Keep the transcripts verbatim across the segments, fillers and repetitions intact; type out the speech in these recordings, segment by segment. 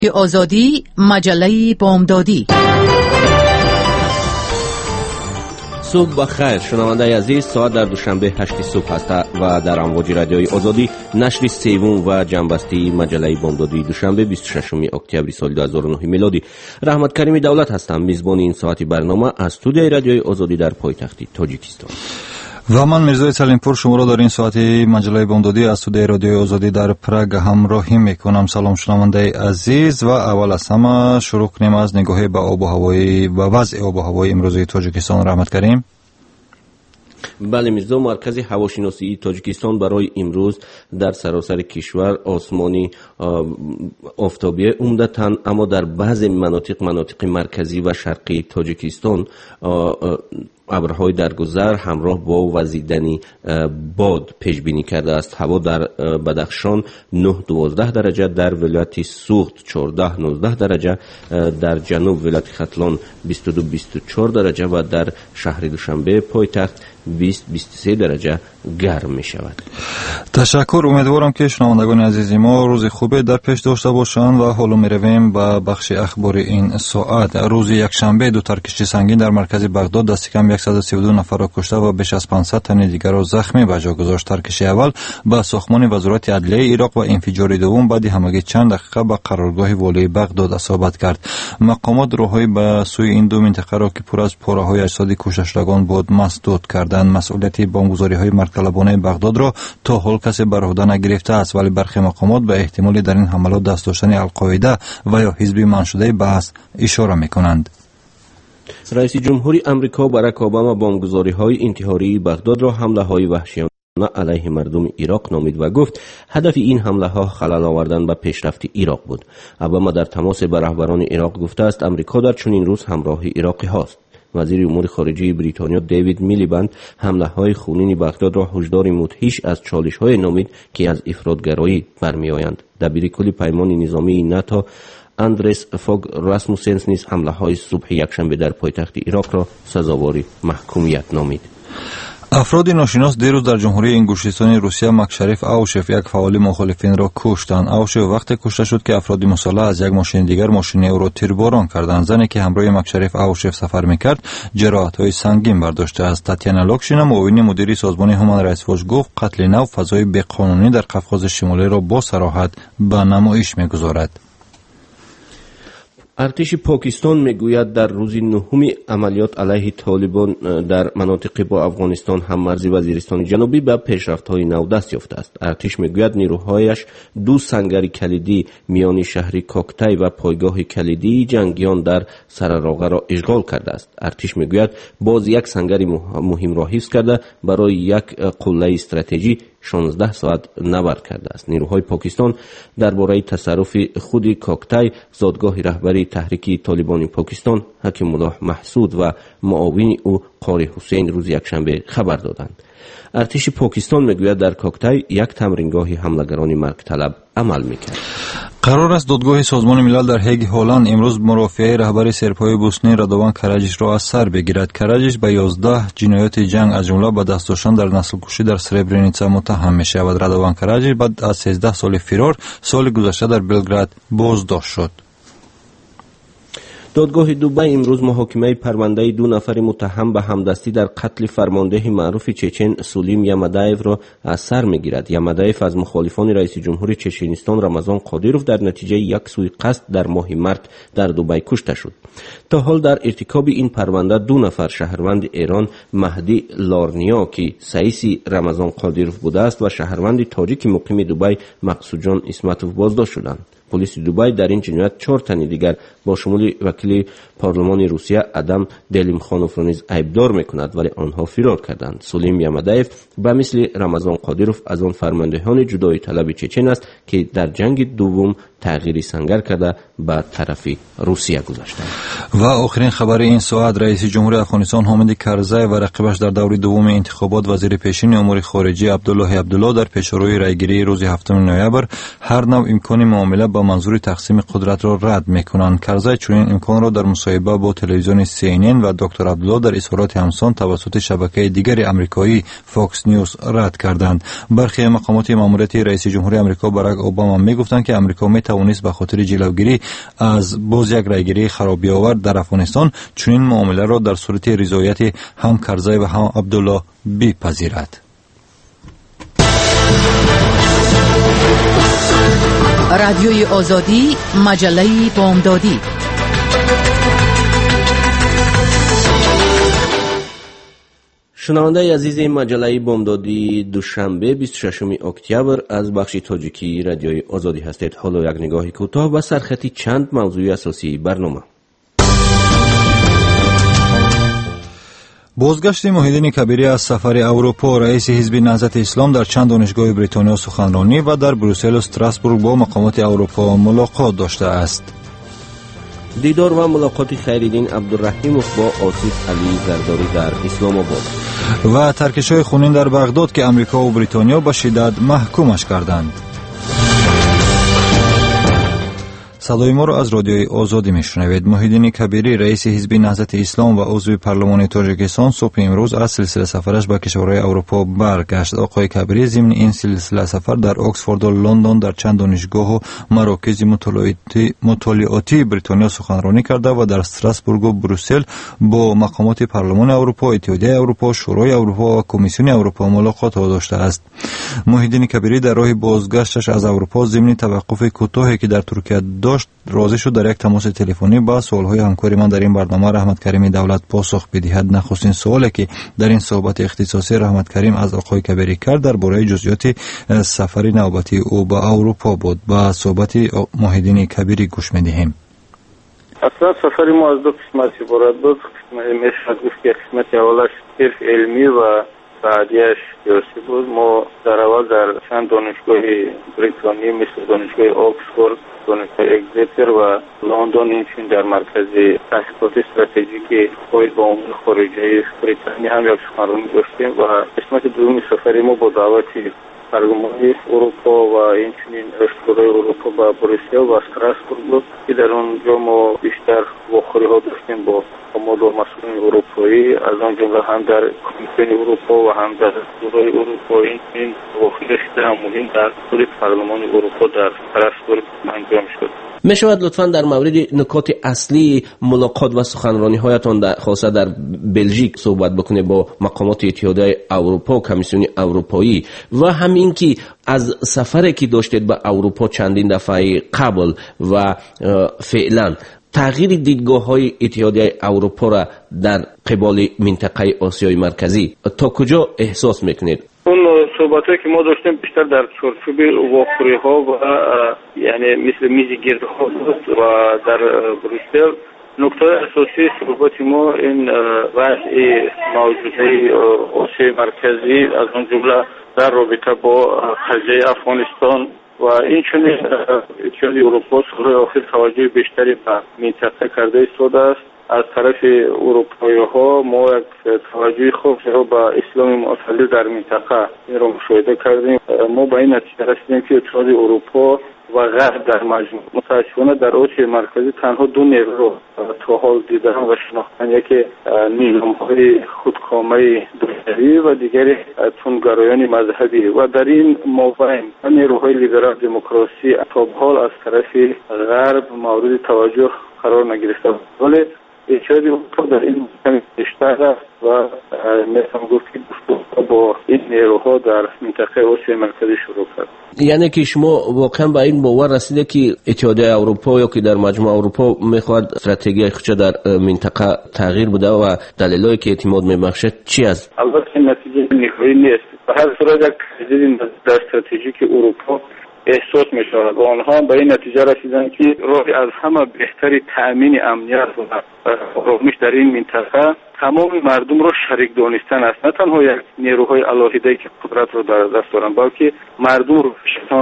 آزادی، مجله بامدادی. صبح بخیر شنونده عزیز، ساعت در دوشنبه هشت صبح است و در امواج رادیوی آزادی نشر سوم و جنبسته مجله بامدادی دوشنبه بیست و ششم اکتبر سال دو هزار و نه میلادی. رحمت کریمی دولت هستم، میزبان این ساعتی برنامه از استودیوی رادیوی آزادی در پایتخت تاجیکستان. و من میرزای سلیمپور شما را در این ساعتی مجله بامدادی از استودیوی رادیوی آزادی در پراگ همراهی میکنم. سلام شنونده عزیز و اول از همه شروع کنیم از نگاهی به آب و هوای و وضع آب و هوای امروزی تاجیکستان. رحمت کریم. بله میرزا، مرکز هواشناسی تاجیکستان برای امروز در سراسر کشور آسمانی آفتابی عمدتاً، اما در بعضی مناطق مناطق مرکزی و شرقی تاجیکستان ابرهای درگذر همراه با وزیدن باد پیش بینی کرده است. هوا در بدخشان نه دوازده درجه، در ولایت سوخت چهارده نوزده درجه، در جنوب ولایت ختلان بیست و دو بیست و چهار درجه و در شهر دوشنبه پایتخت بیست بیست و سه درجه گرم می شود. تشکر. امیدوارم که شنوندگان عزیز ما روز خوبی در پیش داشته باشند و حالا می رویم به بخش اخبار این ساعت. روز یکشنبه دو ترکشی سنگین در مرکز بغداد دست کم صد و سی و دو نفر را کشته و بیش از پانصد تن دیگر را زخمی به جا گذاشت. ترکشی اول به ساختمان وزارت عدلیه عراق و انفجار دوم بعد همگی چند دقیقه به قرارگاه والی بغداد اصابت کرد. مقامات راههای به سوی این دو منطقه را که پر از پاره‌های اجساد کشتشدگان بود مسدود کردند. مسئولیت بمبگذاری‌های مرکلبانه بغداد را تا حال کسی بر عهده نگرفته است، ولی برخی مقامات به احتمال در این حملات دست داشتن القاعده و یا حزب منشوده بحث اشاره می‌کنند. رئیس جمهوری امریکا باراک اوباما بمبگذاری‌های انتحاری بغداد را حمله‌های وحشیانه علیه مردم عراق نامید و گفت هدف این حمله ها خلل آوردن به پیشرفت عراق بود. اوباما در تماس با رهبران عراق گفته است امریکا در چنین روز همراه عراقی هاست. وزیر امور خارجه بریتانیا دیوید میلیبند حمله های خونین بغداد را هشدار مدهش از چالش های نامید که از افراطگرایی برمی آیند. دبیر کل پیمان نظامی ناتو اندرس فوگ راسموسن نیز حمله های صبح یکشنبه در پایتخت عراق را سزاوار محکومیت نامید. افراد ناشناس دیروز در جمهوری انگشتستانی روسیه مکشریف اوشف یک فعال مخالفین را کشتند. اوشف وقتی کشته شد که افراد مسلح از یک ماشین دیگر ماشین او را تیرباران کردند. زنی که همراه مکشریف اوشف سفر میکرد جراحت‌های سنگین برداشته است. تاتیانا لوکشینا معاون مدیری سازمان هومن رایتس واچ گفت قتل نو فضای بی‌قانونی در قفقاز شمالی را با صراحت به نمایش میگذارد. ارتش پاکستان میگوید در روز نهم عملیات علیه طالبان در مناطق با افغانستان هم مرزی وزیرستان جنوبی به پیشرفت‌های نو دست یافته است. ارتش میگوید نیروهایش دو سنگر کلیدی میان شهر کوکتای و پایگاه کلیدی جنگیان در سرراغه را اشغال کرده است. ارتش میگوید باز یک سنگر مهم را حفظ کرده برای یک قله استراتژی شانزده ساعت نبرد کرده است. نیروهای پاکستان درباره تصرف خود کوکتای زادگاه رهبری تحریک طالبان پاکستان حکیم الله محسود و معاون او قاری حسین روز یکشنبه خبر دادند. ارتش پاکستان میگوید در کوکتای یک تمرینگاه حملگران مرگ طلب عمل میکرد. قرار است دادگاه سازمان ملل در هگ هلند امروز مرافعه رهبر سرپای بوسنی رادوان کراجیچ را از سر بگیرد. کراجیچ به یازده جنایات جنگ از جمله به دست داشتن در نسل کشی در سربرینیتسا متهم می شود. رادوان کراجیچ بعد از سیزده سال فرار سال گذشته در بلگراد بازداشت شد. دادگاه دوبای امروز محاکمه پرونده دو نفر متهم به همدستی در قتل فرمانده معروف چچن سولیم یمدایف را از سر میگیرد. یمدایف از مخالفان رئیس جمهور چچنستان رمضان قادیروف در نتیجه یک سوء قصد در ماه مارس در دوبای کشته شد. تا حال در ارتکاب این پرونده دو نفر شهروند ایران مهدی لارنیا که سایس رمضان قادیروف بوده است و شهروند تاجیک مقیم دوبای مقصود جان اسمتوف بازداشت شدند. پلیس دوبای در این جنایت چهار تن دیگر با شمول وکیل پارلمان روسیه ادم دلیمخانوف را نیز عیبدار میکند، ولی آنها فرار کردند. سولیم یمدایف به مثل رمضان قادیروف از آن فرماندهان جدایی طلب چچن است که در جنگ دوم تغییری سنگر کرده به طرف روسیه گذاشتند. و آخرین خبر این ساعت رئیس جمهور افغانستان حامد کرزی و رقیبش در دور دوم انتخابات وزیر پیشین امور خارجه عبدالله عبدالله در پیشروی رایگیری روز هفتم نوامبر هر نوع امکان معامله با منظور تقسیم قدرت را رد میکنند. کرزی چنین امکان را در مصاحبه با تلویزیون تلویزیون سی ان ان و دکتر عبدالله در اظهارات همسان توسط شبکه دیگر آمریکایی فاکس نیوز رد کردند. برخی مقامات ماموریتی رئیس جمهوری آمریکا باراک اوباما میگفتند که آمریکا میتوانست به خاطر جلوگیری از باز یک رایگیری خرابی‌آور در افغانستان چنین معامله را در صورت رضایت هم کرزی و هم عبدالله بپذیرد. رادیوی آزادی، مجله بامدادی. شنونده عزیز مجله بامدادی، دوشنبه بیست و ششم اکتبر از بخش تاجیکی رادیوی آزادی هستید. حالا یک نگاه کوتاه و سرخطی چند موضوع اساسی برنامه. بازگشت محیدین کبیری از سفر اروپا. رئیس حزب نهضت اسلام در چند دانشگاه بریتانیا سخنرانی و در بروسل و استراسبورگ با مقامات اروپا ملاقات داشته است. دیدار و ملاقات خیرالدین عبدالرحیموف با آصف علی زرداری در اسلام آباد. و ترکش‌های خونین در بغداد که امریکا و بریتانیا به شدت محکومش کردند. صدای ما را از رادیوی آزادی میشنوید. محیدین کبیری رئیس حزب نهضت اسلام و عضو پارلمان تاجیکستان صبح امروز از سلسله سفرش به کشورهای اروپا برگشت. آقای کبیری ضمن این سلسله سفر در اکسفورد و لندن در چند دانشگاه و مراکز مطالعاتی مطالعاتی بریتانیا سخنرانی کرده و در استراسبورگ و بروسل با مقامات پارلمان اروپا، اتحادیه اروپا، شورای اروپا و کمیسیون اروپا ملاقات داشته است. محیدین کبیری در راه بازگشتش از اروپا ضمن توقف کوتاهی که در ترکیه داشت راضی شد در یک تماس تلفنی با سوالهای همکاری من در این برنامه رحمت کریم دولت پاسخ بدهد. نخستین سوالی که در این صحبت اختصاصی رحمت کریم از آقای کبیری کرد درباره جزئیات سفر نوبتی او به اروپا بود. با صحبت محیدین کبیری گوش می‌دهیم. اصلا سفر ما از دو قسمت عبارت بود. میشه گفت که قسمت اولش صرف علمی و بعدیش سیاسی بود. ما در اول در چند دانشگاه بریتانیا مثل دانشگاه اکسفورد، دانشگاه اگزیتر و لندن اینچین در مرکز تحقیقات استراتژیک خواهید با امور خارجه بریتانیا هم یک سخنرانی داشتیم و قسمت دوم سفر ما با دعوت پارلمان اروپا و اینچنین شورای اروپا با بروسل و استراسبورگ بود که در اونجا ما بیشتر واخوری ها داشتیم با مدیر مسئولین اروپایی، از آن جمله هم در کمیسیون اروپا و هم در شورای اروپا. این واخوری خیلی مهم در خود پارلمان اروپا در استراسبورگ انجام شد. می شود لطفاً در مورد نکات اصلی ملاقات و سخنرانی هایتان در خاصه در بلژیک صحبت بکنه با مقامات اتحادیه اروپا و کمیسیون اروپایی و همین که از سفری که داشتید به اروپا چندین دفعه قبل و فعلا تغییر دیدگاه های اتحادیه اروپا را در قبال منطقه آسیای مرکزی تا کجا احساس میکنید؟ اون صحبتایی که ما داشتیم بیشتر در چارچوب واخوری ها و یعنی مثل میز گرد ها و در بروسل. نکته اساسی صحبت ما این وضع موجوده آسیای مرکزی از اون جمله در رابطه با قضیه افغانستان و این چنین اتحادیه اروپا سالهای آخر توجه بیشتری به منطقه کرده ایستاده است. از طرف اروپایی ها ما یک توجه خوب را به اسلام معتدل در منطقه این را مشاهده کردیم. ما به این نتیجه رسیدیم که اتحادیه اروپا و غرب در مجموع متاسفانه در آسیای مرکزی تنها دو نیرو رو تا حال دیدن و شناختن، یکی نیروهای خودکامه دولتی و دیگری تندگرایان مذهبی و در این مابین نیروهای لیبرال دموکراسی تا به حال از طرف غرب مورد توجه قرار نگرفته، ولی اتحادیه اروپا در این مقام بیشتر است و میتونم گفت که با این نیروها در منطقه آسیای مرکزی شروع کرد. یعنی که شما واقعا به این باور رسیده که اتحادیه اروپا یا که در مجموعه اروپا میخواد استراتژی خودش در منطقه تغییر بده و دلایلی که اعتماد میبخشه چی است؟ البته این نتیجه نهایی نیست. به هر صورت یک تغییر در استراتژی که اروپا احساس می شود و آنها به این نتیجه رسیدن که راه از همه بهتری تأمین امنیت و آرامش در این منطقه تمام مردم را شریک دانستن است، نه تنها یک نیروهای الهیده که قدرت را در دست دارند بلکه مردم را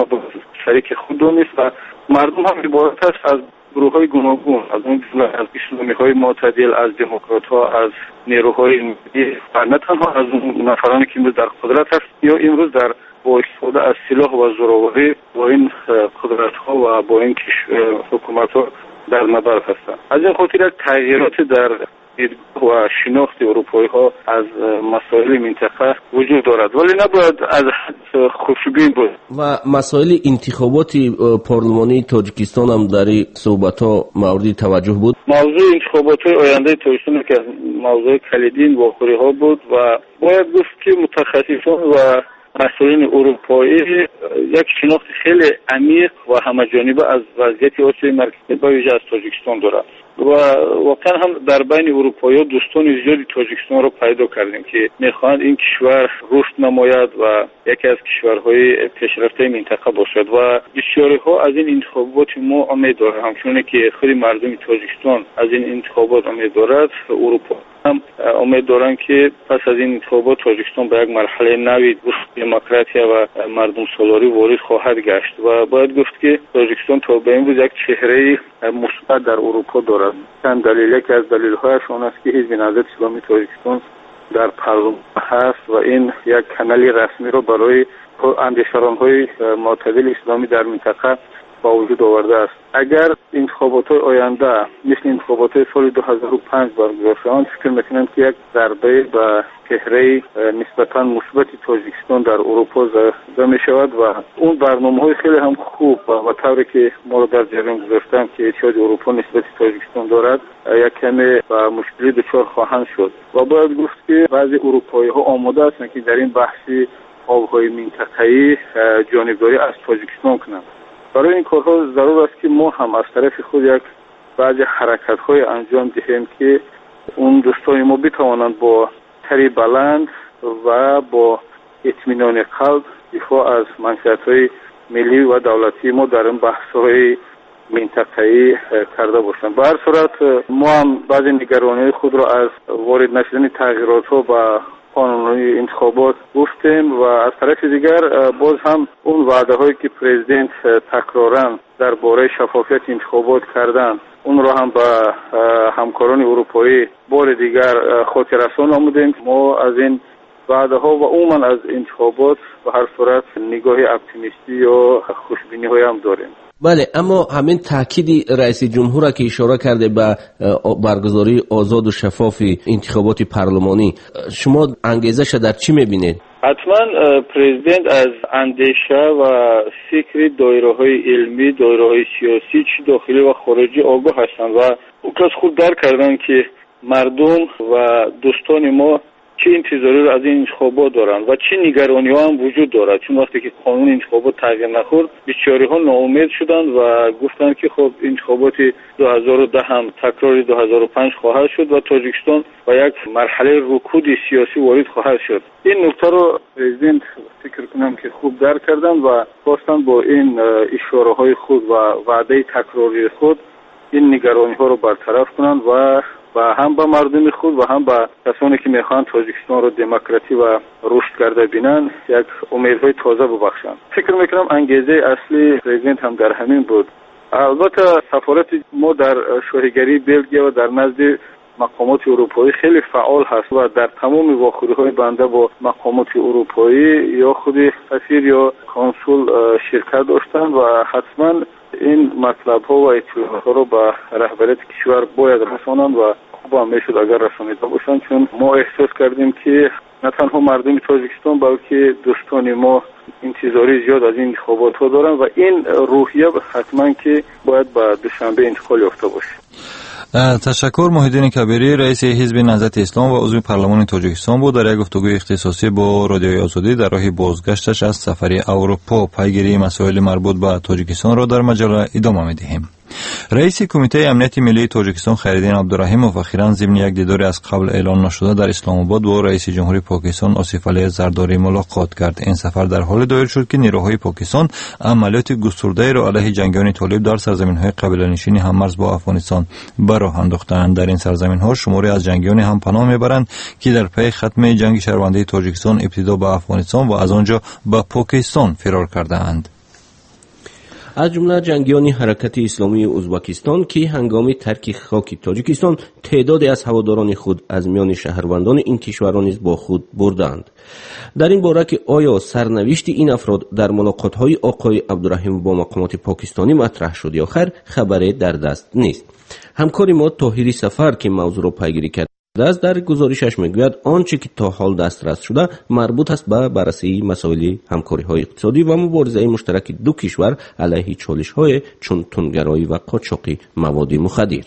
شریک خود دانست و مردم هم عبارت است از گروه‌های گوناگون، از اون جمله از اسلامی‌های معتدل، از دموکرات‌ها، از نیروهای ملی و نه تنها از اون نفرانی که امروز در قدرت است یا امروز در با استفاده از سلاح و زورآوری با این قدرت‌ها و با این حکومت‌ها در نبرد هستند. از این خاطر تغییرات در دیدگاه و شناخت اروپایی ها از مسائل منطقه وجود دارد، ولی نباید از حد خوشبین بود. و مسائل انتخابات پارلمانی تاجیکستان هم در این صحبت ها مورد توجه بود. موضوع انتخابات آینده تاجیکستان که موضوع کلیدی واخوری ها بود و باید گفت که متخصصان و مسئولین اروپایی یک شناخت خیلی عمیق و همه‌جانبه از وضعیت آسیای مرکزی با ویژه از تاجیکستان دارند و واقعا هم در بین اروپایی دوستان زیادی تاجیکستان رو پیدا کردیم که میخواهند این کشور رشد نماید و یکی از کشورهای پیشرفته منطقه باشد و بسیاری ها از این انتخابات ما امید دارند. همچنین که خود مردم تاجیکستان از این انتخابات امید دارد، اروپا هم امید دارند که پس از این انتخابات تاجیکستان به یک مرحله نوی دموکراسی و مردم سالاری وارد خواهد گشت و باید گفت که تاجیکستان تا به امروز یک چهره مثبت در اروپا دارد. چند دلیل که از دلیل‌هایش آن است که حزب نهضت اسلامی تاجیکستان در پارلمان هست و این یک کانالی رسمی را برای اندیشمندهای معتدل اسلامی در منطقه با وجود آورده است. اگر انتخابات آینده مثل انتخابات سال دو هزار و پنج برگزار شوند، فکر می‌کنم که یک ضربه به چهره نسبتاً مثبت تاجیکستان در اروپا زده می‌شود و اون برنامه‌های خیلی هم خوب و طوری که ما در جریان گذاشتم که اتحاد اروپا نسبت تاجیکستان دارد یک کمی با مشکلی دچار خواهند شد و باید گفت که بعضی اروپایی‌ها آماده هستند که در این بحث آب‌های منطقه‌ای جانبداری از تاجیکستان کنند. برای این کارها ضرور است که ما هم از طرف خود یک بعضی حرکت‌های انجام دهیم که اون دوستان ما بتوانند با تری بلند و با اطمینان قلب دفاع از منشأت‌های ملی و دولتی ما در این بحث‌های منطقه‌ای کرده باشند. به هر صورت ما هم بعضی نگرانی خود را از وارد نشدن تغییرات‌ها و قانونی انتخابات گفتیم و از طرف دیگر باز هم اون وعده هایی که پرزیدنت تکرارن درباره شفافیت انتخابات کردن اون را هم به همکاران اروپایی بار دیگر خاطررسان نمودیم. ما از این وعده ها و عموما از انتخابات به هر صورت نگاه اپتیمیستی یا خوشبینی های هم داریم. بله، اما همین تاکید رئیس جمهور که اشاره کرده به برگزاری آزاد و شفاف انتخابات پارلمانی، شما انگیزش در چی میبینید؟ حتما پرزیدنت از اندیشه و فکر دایره‌های علمی، دایره‌های سیاسی چی داخلی و خارجی آگاه هستند و او کس خود درک کردن که مردم و دوستان ما چه انتظاری رو از این انتخابات دارن و چه نگرانی ها هم وجود دارد، چون وقتی که قانون انتخابات تغییر نخورد بسیاری ها ناامید شدند و گفتند که خب انتخابات دو هزار و ده هم تکرار دو هزار و پنج خواهد شد و تاجیکستان با یک مرحله رکود سیاسی وارد خواهد شد. این نکته رو پرزیدنت فکر کنم که خوب درک کردن و خواستن با این اشاره های خود و وعده تکراری خود این نگرانی ها رو برطرف کنند و و هم با مردم خود و هم با کسانی که میخوان تاجیکستان رو دموکراسی و رشد کرده بینن یک امیدهای تازه ببخشند. فکر میکنم انگیزه اصلی پرزیدنت هم در همین بود. البته سفارت ما در شاهگری بلژیک و در نزد مقامات اروپایی خیلی فعال هست و در تمام واخوری‌های بنده با مقامات اروپایی یا خود سفیر یا کنسول شرکت داشتن و حتما این مطلب ها و اطلاعات ها رو به رهبریت کشور باید رسانند و خوب هم میشد اگر رسانیده باشند، چون ما احساس کردیم که نه تنها مردم تاجیکستان بلکه دوستان ما انتظاری زیاد از این انتخابات ها دارن و این روحیه حتما که باید به دوشنبه انتقال یافته باشه. تشکر. محیدین کبیری، رئیس حزب نهضت اسلام و عضو پارلمان تاجیکستان بود در یک گفتگوی اختصاصی با رادیوی آزادی در راه بازگشتش از سفر اروپا. پیگیری مسائل مربوط به تاجیکستان را در مجله ادامه می‌دهیم. رئیس کمیته امنیت ملی تاجیکستان خیرالدین عبدالرحیموف اخیراً ضمن یک دیدار از قبل اعلان نشده در اسلام آباد با رئیس جمهوری پاکستان آصف علی زرداری ملاقات کرد. این سفر در حال دایر شد که نیروهای پاکستان عملیات گسترده را علیه جنگیان طالب در سرزمین‌های قبیله‌نشین هممرز با افغانستان براه انداختند. در این سرزمین‌ها شماری از جنگیان هم پناه میبرند که در پی ختم جنگ شهروندی تاجیکستان ابتدا به افغانستان و از آنجا به پاکستان فرار کردند. از جمله جنگیان حرکت اسلامی ازبکستان که هنگام ترک خاک تاجیکستان تعدادی از هواداران خود از میان شهروندان این کشوران نیز با خود بردند. در این باره که آیا سرنوشت این افراد در ملاقات‌های آقای عبدالرحیم با مقامات پاکستانی مطرح شد یا خیر، خبری در دست نیست. همکار ما طاهری سفر که موضوع را پیگیری کرده است در گزارشش میگوید آنچه که تا حال دسترس شده مربوط است به بررسی مسائل همکاری‌های اقتصادی و مبارزه مشترک دو کشور علیه چالش‌های چون تندگرایی و قاچاق مواد مخدر.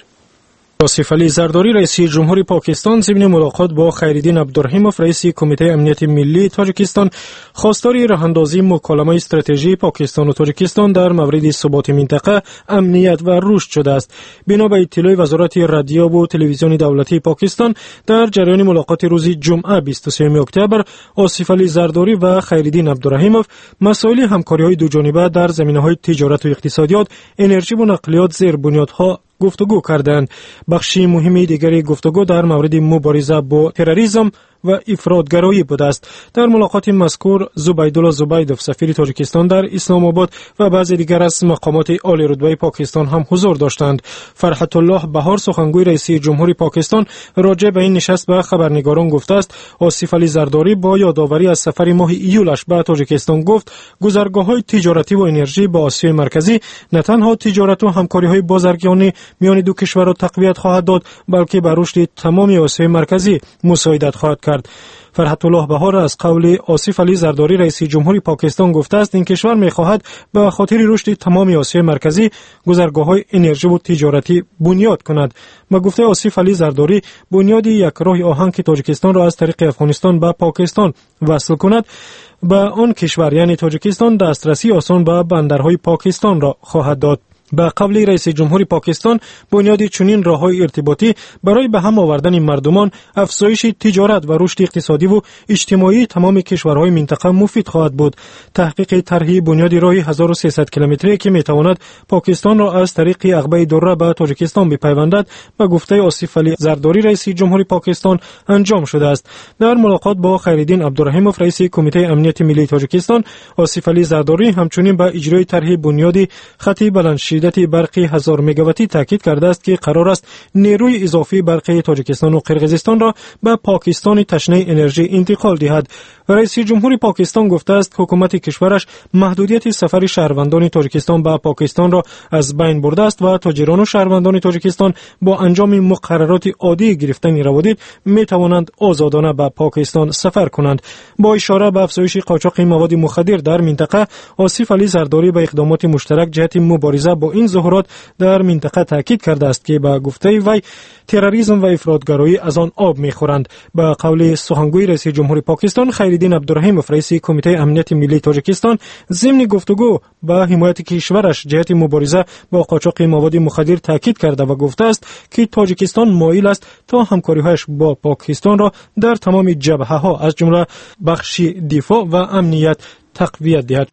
آصف علی زرداری رئیس جمهوری پاکستان ضمن ملاقات با خیرالدین عبدالرحیموف رئیس کمیته امنیت ملی تاجیکستان خواستار راهاندازی مکالمه استراتژی پاکستان و تاجیکستان در مورد ثبات منطقه، امنیت و رشد شده است. بنا به اطلاع وزارت رادیو و تلویزیون دولتی پاکستان، در جریان ملاقات روز جمعه بیست و سوم اکتبر آصف علی زرداری و خیرالدین عبدالرحیموف مسائل همکاری‌های دوجانبه در زمینه‌های تجارت و اقتصادیات، انرژی و نقلیات زیر بنیادها گفتگو کردند. بخشی مهمی دیگری گفتگو در مورد مبارزه با تروریسم و افراطگرایی بوده است. در ملاقات مذکور زبیدالله زبیدوف سفیر تاجیکستان در اسلام آباد و بعضی دیگر از مقامات عالی رتبه پاکستان هم حضور داشتند. فرحت الله بهار سخنگوی رئیس جمهوری پاکستان راجع به این نشست به خبرنگاران گفته است آصف علی زرداری با یادآوری از سفر ماه ایولش به تاجیکستان گفت گذرگاه‌های تجارتی و انرژی با آسیای مرکزی نه تنها تجارت و همکاری‌های بازرگانی میان دو کشور را تقویت خواهد داد، بلکه بر رشد تمام آسیای مرکزی مساعدت خواهد کرد. فرحت الله بهار از قول آصف علی زرداری رئیس جمهوری پاکستان گفته است این کشور می‌خواهد به خاطر رشد تمام آسیای مرکزی گذرگاه‌های انرژی و تجارتی بنیاد کند. با گفته آصف علی زرداری بنیاد یک راه آهن که تاجیکستان را از طریق افغانستان به پاکستان وصل کند به آن کشور یعنی تاجیکستان دسترسی آسان به بندرهای پاکستان را خواهد داد. به قول رئیس جمهوری پاکستان بنیاد چنین راه‌های ارتباطی برای به هم آوردن مردمان، افزایش تجارت و رشد اقتصادی و اجتماعی تمام کشورهای منطقه مفید خواهد بود. تحقیق طرح بنیاد راهی هزار و سیصد کیلومتری که میتواند پاکستان را از طریق عقبه دره به تاجیکستان بپیوندد به گفته آصف علی زرداری رئیس جمهوری پاکستان انجام شده است. در ملاقات با خیرالدین عبدالرحیموف رئیس کمیته امنیت ملی تاجیکستان، آصف علی زرداری همچنین به اجرای طرح بنیاد خط بلندشیدت برقی هزار مگاواتی تاکید کرده است که قرار است نیروی اضافی برقی تاجیکستان و قرقیزستان را به پاکستان تشنه انرژی انتقال دهد. رئیس جمهوری پاکستان گفته است حکومت کشورش محدودیت سفر شهروندان تاجیکستان به پاکستان را از بین برده است و تاجران و شهروندان تاجیکستان با انجام مقررات عادی گرفتن روابط می توانند آزادانه به پاکستان سفر کنند. با اشاره به افزایش قاچاق مواد مخدر در منطقه، آصف علی زرداری به اقدامات مشترک جهت مبارزه با این ظاهرات در منطقه تاکید کرده است که به گفته وی تروریسم و افراطگرایی از آن آب می‌خورند. به قول سخنگوی رئیس جمهوری پاکستان خیرالدین عبدالرحیموف رئیس کمیته امنیت ملی تاجیکستان ضمن گفتگو به حمایت کشورش جهت مبارزه با قاچاق مواد مخدر تاکید کرده و گفته است که تاجیکستان مایل است تا همکاری‌هایش با پاکستان را در تمام جبهه‌ها از جمله بخش دفاع و امنیت تقویت دهد.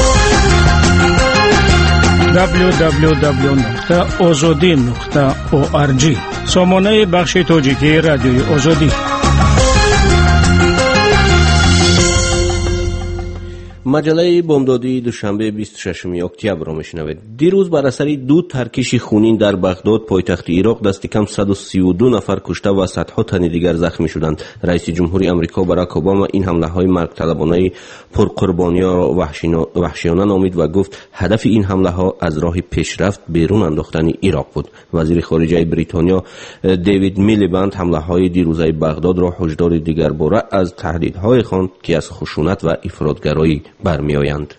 دبلیو دبلیو دبلیو نقطه آزادی نقطه او آر جی سامانه بخش تاجیکی رادیوی آزادی. مجله بامدادی دوشنبه بیست و ششم اکتبر را میشنوید. دیروز بر اثر دو ترکش خونین در بغداد پایتخت عراق دست کم صد و سی و دو نفر کشته و صدها تن دیگر زخمی شدند. رئیس جمهوری آمریکا باراک اوباما این حمله های مرگ طلبانه پرقربانی را وحشیانه نامید و گفت هدف این حمله ها از راه پیشرفت بیرون انداختن عراق بود. وزیر خارجه بریتانیا دیوید میلیبند حمله های دیروزه بغداد را هشدار دیگر باره از تهدیدهای خواند که از خشونت و افراطگرایی برمی آیند.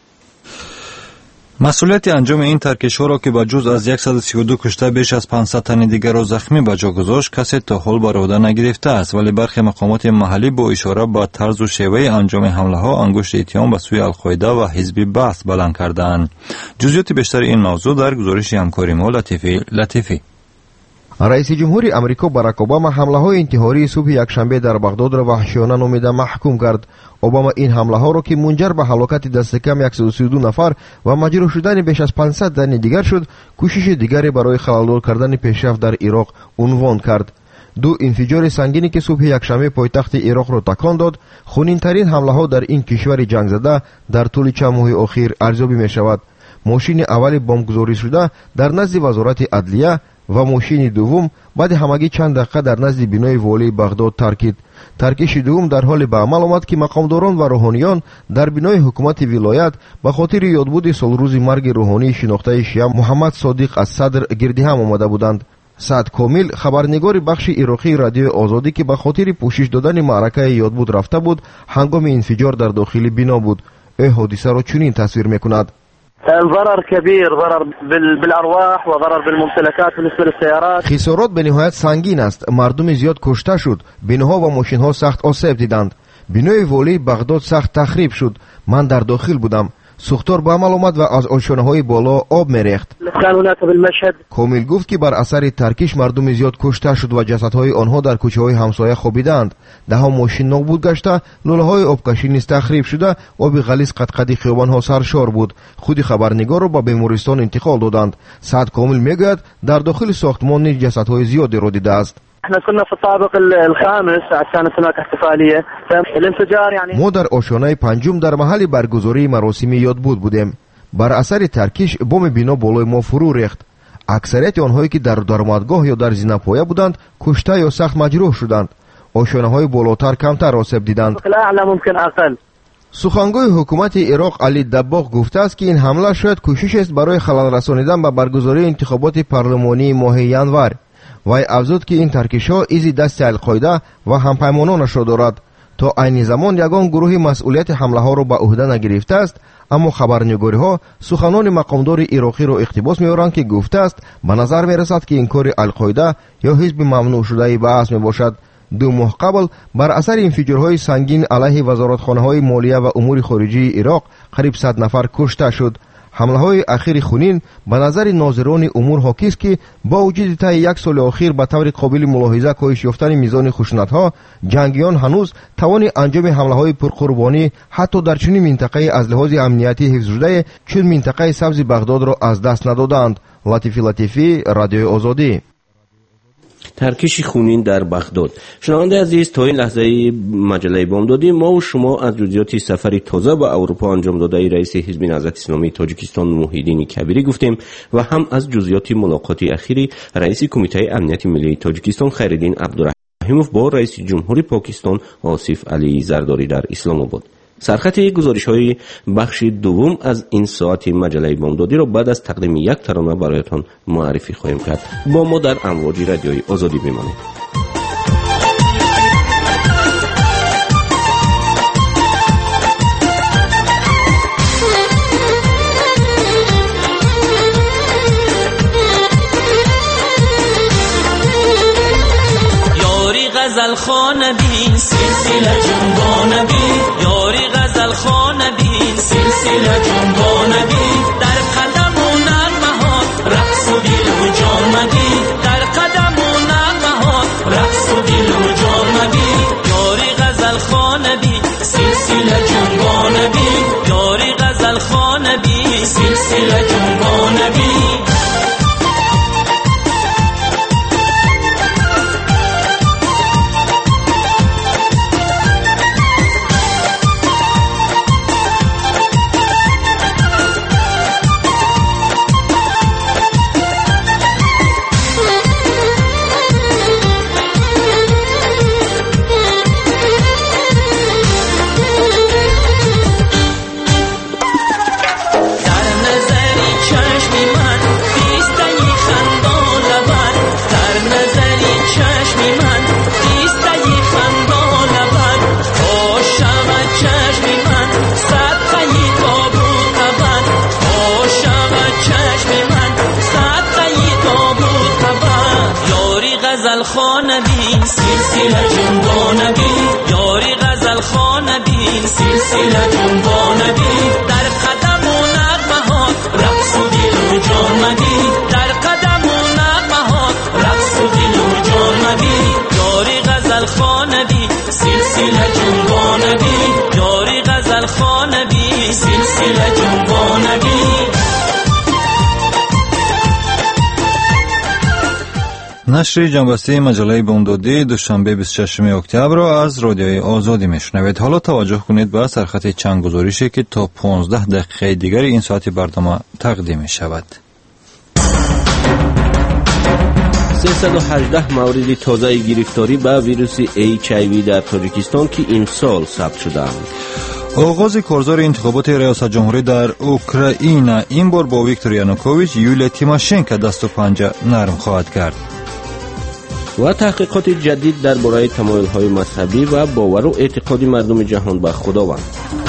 مسئولیت انجام این ترکش‌ها را که با جز از صد و سی و دو کشته بیش از پانصد تن دیگر را زخمی به جا گذاشت کسی تا حال بر عهده نگرفته است، ولی برخی مقامات محلی با اشاره به طرز و شیوه انجام حمله ها انگشت اتهام به سوی القاعده و حزب بعث بلند کردند. جزئیات بیشتر این موضوع در گزارش همکار ما لطیفی لطیفی. رئیس جمهوری آمریکا باراک اوباما حمله‌های انتحاری صبح یکشنبه در بغداد را وحشیانه نامیده محکوم کرد. اوباما این حمله‌ها را که منجر به هلاکت دست کم صد و سی و دو نفر و مجروح شدن بیش از پانصد تن دیگر شد، کوشش دیگری برای خلال‌دار کردن پیشرفت در عراق عنوان کرد. دو انفجار سنگینی که صبح یکشنبه پایتخت عراق را تکان داد، خونین‌ترین حمله‌ها در این کشور جنگ زده در طول چند ماه اخیر ارزیابی می‌شود. ماشین اول بمبگذاری شده در نزد وزارت عدلیه و ماشین دوم بعد همگی چند دقیقه در نزد بینای والی بغداد ترکید. ترکیش دوم در حال به عمل آمد که مقامداران و روحانیان در بینای حکومت ولایت به خاطر یادبود سالروز مرگ روحانی شناخته شیعه محمد صادق از صدر گردی هم آمده بودند. سعد کامل خبرنگار بخش عراقی رادیو آزادی که به خاطر پوشش دادن معرکه یادبود رفته بود هنگام انفجار در داخل بنا بود. این حادثه را چنین تصویر میکند: ضرر كبير، ضرر بالارواح و ضرر بالممتلكات بالنسبه للسيارات. خسارات به نهایت سنگین است. مردم زیاد کشته شد. بناها و ماشین‌ها سخت آسیب دیدند. بنای والی بغداد سخت تخریب شد. من در داخل بودم. سوختار به عمل آمد و از آشانه‌های بالا آب می‌ریخت. کامل گفت که بر اثر ترکیش مردم زیاد کشته شد و جسدهای آنها در کوچه‌های همسایه خوابیدند. ده‌ها ماشین نابود گشته، لوله‌های آبکشی نیز تخریب شده، آب غلیظ قطقطی خیابان‌ها سرشار بود. خود خبرنگار را به بیمارستان انتقال دادند. سعد کامل میگوید در داخل ساختمان نیز جسدهای زیادی را دیده است. احنا كنا في الطابق الخامس كانت هناك احتفاليه الانفجار يعني ما در آشانه پنجم در محل برگزاری مراسم یادبود بودیم. بر اثر ترکیش بم بنا بالای ما فرو ریخت. اکثریت آنهایی که در درآمدگاه یا در زینه‌پایه بودند کشته یا سخت مجروح شدند. آشانه های بالاتر کمتر آسیب دیدند. اعلى ممکن اقل. سخنگوی حکومت عراق علی دباغ گفته است که این حمله شاید کوشش است برای خلل رسانیدن به برگزاری انتخابات پارلمانی ماه ینور. وی افزود که این ترکیش‌ها ایزی دست القاعده و همپیمانانش را دارد. تا عین زمان یگان گروهی مسئولیت حمله ها را به عهده نگرفته است، اما خبرنگاری ها سخنان مقامدار عراقی را اقتباس می‌آورند که گفته است به نظر می‌رسد که این کار القاعده یا حزب ممنوع شده بحث میباشد. دو ماه قبل بر اثر انفجارهای سنگین علیه وزارتخانه‌های مالیه و امور خارجه عراق قریب صد نفر کشته شد. حمله های اخیر خونین به نظر ناظران امور حاکی است که با وجود طی یک سال اخیر به طور قابل ملاحظه کاهش یافتن میزان خشونت‌ها، جنگیان هنوز توان انجام حمله های پرقربانی حتی در چنین منطقه از لحاظ امنیتی حفظ شده چون منطقه سبز بغداد را از دست ندادند. لطیفی لطیفی، رادیو آزادی. ترکیش خونین در بغداد. شنونده عزیز، تا این لحظه مجله بامدادی ما و شما از جزئیات سفری تازه به اروپا انجام داده رئیس حزب نهضت اسلامی تاجیکستان محیدین کبیری گفتیم و هم از جزئیات ملاقات اخیری رئیس کمیته امنیت ملی تاجیکستان خیرالدین عبدالرحیموف با رئیس جمهوری پاکستان آصف علی زرداری در اسلام آباد. سرخط گزارش های بخش دوم از این ساعت مجله بامدادی را بعد از تقدیم یک ترانه برایتان معرفی خواهیم کرد. با ما در امواج رادیوی آزادی بمانید. یاری غزل خانه بین سلسله جنبانه بین، یاری غزل خانه بین سلسله جنبانه بین، در قدم و نغمه ها رقص و دل و جان بین، در قدم و نغمه ها رقص و دل و جان بین، یاری غزل خانه بین سلسله جنبانه بین، یاری غزل خانه بین سلسله جنبانه بین. خانه بین سلسله جنبانه بین، یاری غزل خانه بین سلسله جنبانه بین، در قدم و نغمه ها رقص و دل و جان بین، در قدم و نغمه ها رقص و دل و جان بین، یاری غزل خانه بین سلسله جنبانه بین، یاری غزل خانه بین سلسله جنبانه بین. نشر جنبسته مجله بامدادی دوشنبه بیست و ششم اکتبر را از رادیوی آزادی میشنوید. حالا توجه کنید به سرخط چند گزارشی که تا پانزده دقیقه دیگر این ساعت برنامه تقدیم می شود. سیصد و هجده مورد تازه گرفتاری به ویروس اچ آی وی در تاجیکستان که این سال ثبت شدند. آغاز کارزار انتخابات ریاست جمهوری در اوکراین این بار با ویکتور یانوکوویچ یولیا تیماشنکو دست و پنجه نرم خواهد کرد. و تحقیقات جدید درباره تمایل‌های مذهبی و باور و اعتقاد مردم جهان به خداوند.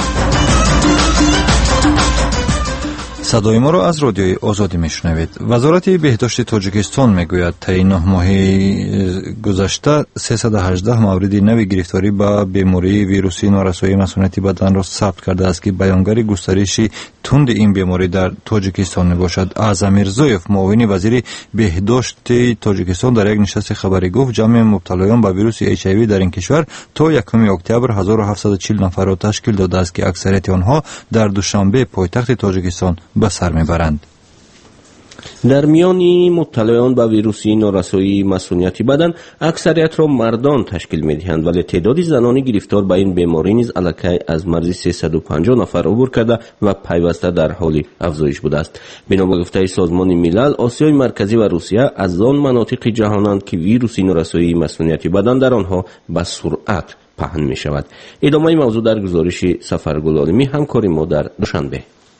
صدای ما را از رادیوی آزادی میشنوید. وزارت بهداشت تاجیکستان میگوید تا این نه ماه گذشته سیصد و هجده مورد نوی گرفتاری به بیماری ویروسی نارسایی مسئولیت بدن را ثبت کرده است که بیانگر گسترش تند این بیماری در تاجیکستان میباشد. اعظم میرزویف معاون وزیر بهداشت تاجیکستان در یک نشست خبری گفت جمع مبتلایان به ویروس اچ آی وی در این کشور تا یکم اکتبر هزار و هفتصد و چهل نفر را تشکیل داده است که اکثریت آنها در دوشنبه پایتخت تاجیکستان به سر میبرند. در میان مبتلایان به ویروس نارسایی مسئولیتی بدن اکثریت را مردان تشکیل میدهند، ولی تعداد زنان گرفتار به این بیماری نیز الکی از مرز سیصد و پنجاه نفر عبور کرده و پیوسته در حال افزایش بوده است. بنا به گفته سازمان ملل، آسیای مرکزی و روسیه از آن مناطق جهانند که ویروس نارسایی مسئولیتی بدن در آنها به سرعت پهن می شود. ادامه موضوع در گزارش سفرگل عالمی همکار ما در دوشنبه.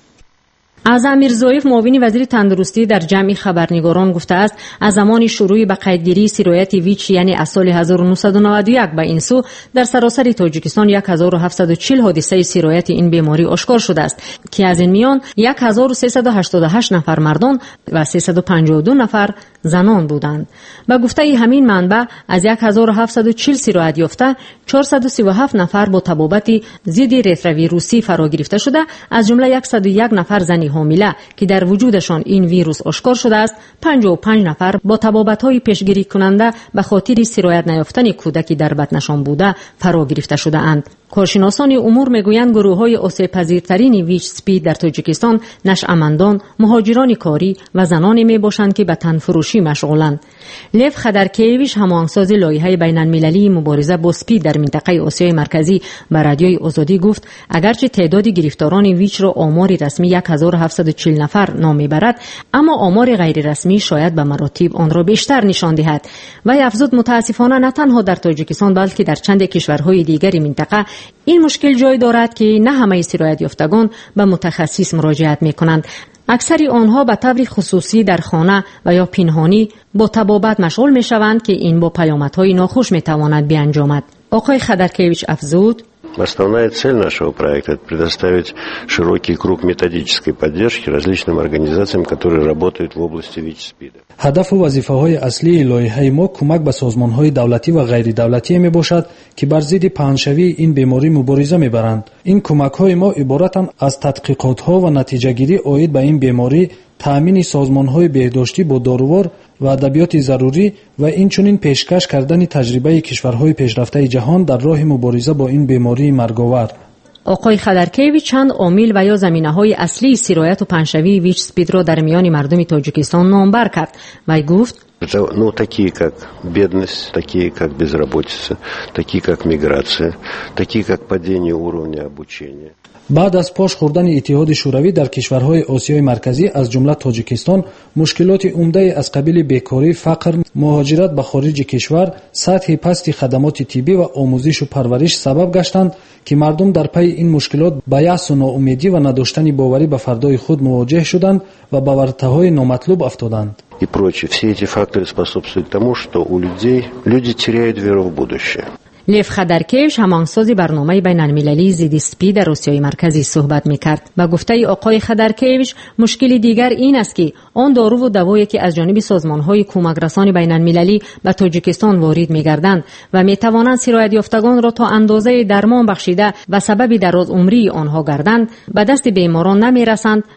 اعظم میرزویف معاون وزیر تندرستی در جمع خبرنگاران گفته است از زمان شروع به قیدگیری سرایت ویچ یعنی از سال هزار و نهصد و نود و یک به این سو در سراسر تاجیکستان هزار و هفتصد و چهل حادثه سرایت این بیماری آشکار شده است که از این میان هزار و سیصد و هشتاد و هشت نفر مردان و سیصد و پنجاه و دو نفر زنان بودند. به گفته همین منبع از هزار و هفتصد و چهل سرایت یافته چهارصد و سی و هفت نفر با تبابت ضد رتروویروسی فرا گرفته شده، از جمله صد و یک نفر زنی حامله که در وجودشان این ویروس آشکار شده است، پنجاه و پنج نفر با تبابت‌های پیشگیری کننده به خاطر سرایت نیافتن کودکی در بطنشان بوده فرا گرفته شده اند. کارشناسان امور میگویند گروه‌های آسیب پذیرترین ویچ سپید در تاجیکستان نشأمندان، مهاجران کاری و زنانی میباشند که به تنفروشی مشغولند. لیف خدرکیویچ هماهنگساز لایحه بین‌المللی مبارزه با سپید در منطقه آسیای مرکزی به رادیوی آزادی گفت اگرچه تعداد گرفتاران ویچ را آمار رسمی هزار و هفتصد و چهل نفر نام میبرد، اما آمار غیر رسمی شاید به مراتب آن را بیشتر نشان دهد. و افزود متاسفانه نه تنها در تاجیکستان بلکه در چند کشورهای دیگر منطقه این مشکل جای دارد که نه همه سرایت یافتگان به متخصص مراجعت میکنند. اکثر آنها به طور خصوصی در خانه و یا پنهانی با طبابت مشغول میشوند که این با پیامدهای ناخوش میتواند بیانجامد. آقای خدرکیویچ افزود Основная цель нашего проекта – это предоставить широкий круг методической поддержки различным организациям, которые работают в области ВИЧ-СПИДа. هدف و وظیفه‌های اصلی لایحه ما کمک به سازمان‌های دولتی و غیر دولتی میباشد که بر ضد پهنشوی این بیماری مبارزه میبرند. این کمک‌های ما عبارتند از تحقیقات‌ها و نتیجه‌گیری عاید به این بیماری، تأمین سازمان‌های بهداشتی با داروار و ادویات ضروری و اینچنین پیشکش کردن تجربه کشورهای پیشرفته جهان در راه مبارزه با این بیماری مرگاور. آقای خدرکیویچ چند عامل و یا زمینه‌های اصلی سرایت و پهنشوی ویچ سپید را در میان مردم تاجیکستان نامبر کرد و گفت Ну, такие как бедность, такие как безработица, такие как миграция, такие как падение уровня обучения. بعد از پاش خوردن اتحاد شوروی در کشورهای آسیای مرکزی از جمله تاجیکستان مشکلات عمده از قبیل بیکاری، فقر، مهاجرت به خارج کشور، سطح پست خدمات طبی و آموزش و پرورش سبب گشتند که مردم در پی این مشکلات با یأس و ناامیدی و نداشتن باوری به فردای خود مواجه شدند و به ورطه‌های نامطلوب افتادند. И прочее. Все эти факторы способствуют тому, что у людей люди теряют веру в будущее. لیف خدرکیویچ هماهنگساز برنامه بین‌المللی ضد سپید در آسیای مرکزی صحبت می‌کرد. با گفته آقای خدرکیویچ مشکل دیگر این است که آن دارو و دوایی که از جانب سازمان‌های کمک‌رسان بین‌المللی به تاجیکستان وارد می‌گردند و می‌توانند سرایت یافتگان را تا اندازه درمان بخشیده و سبب دراز عمری آنها گردند به دست بیماران نمی‌رسند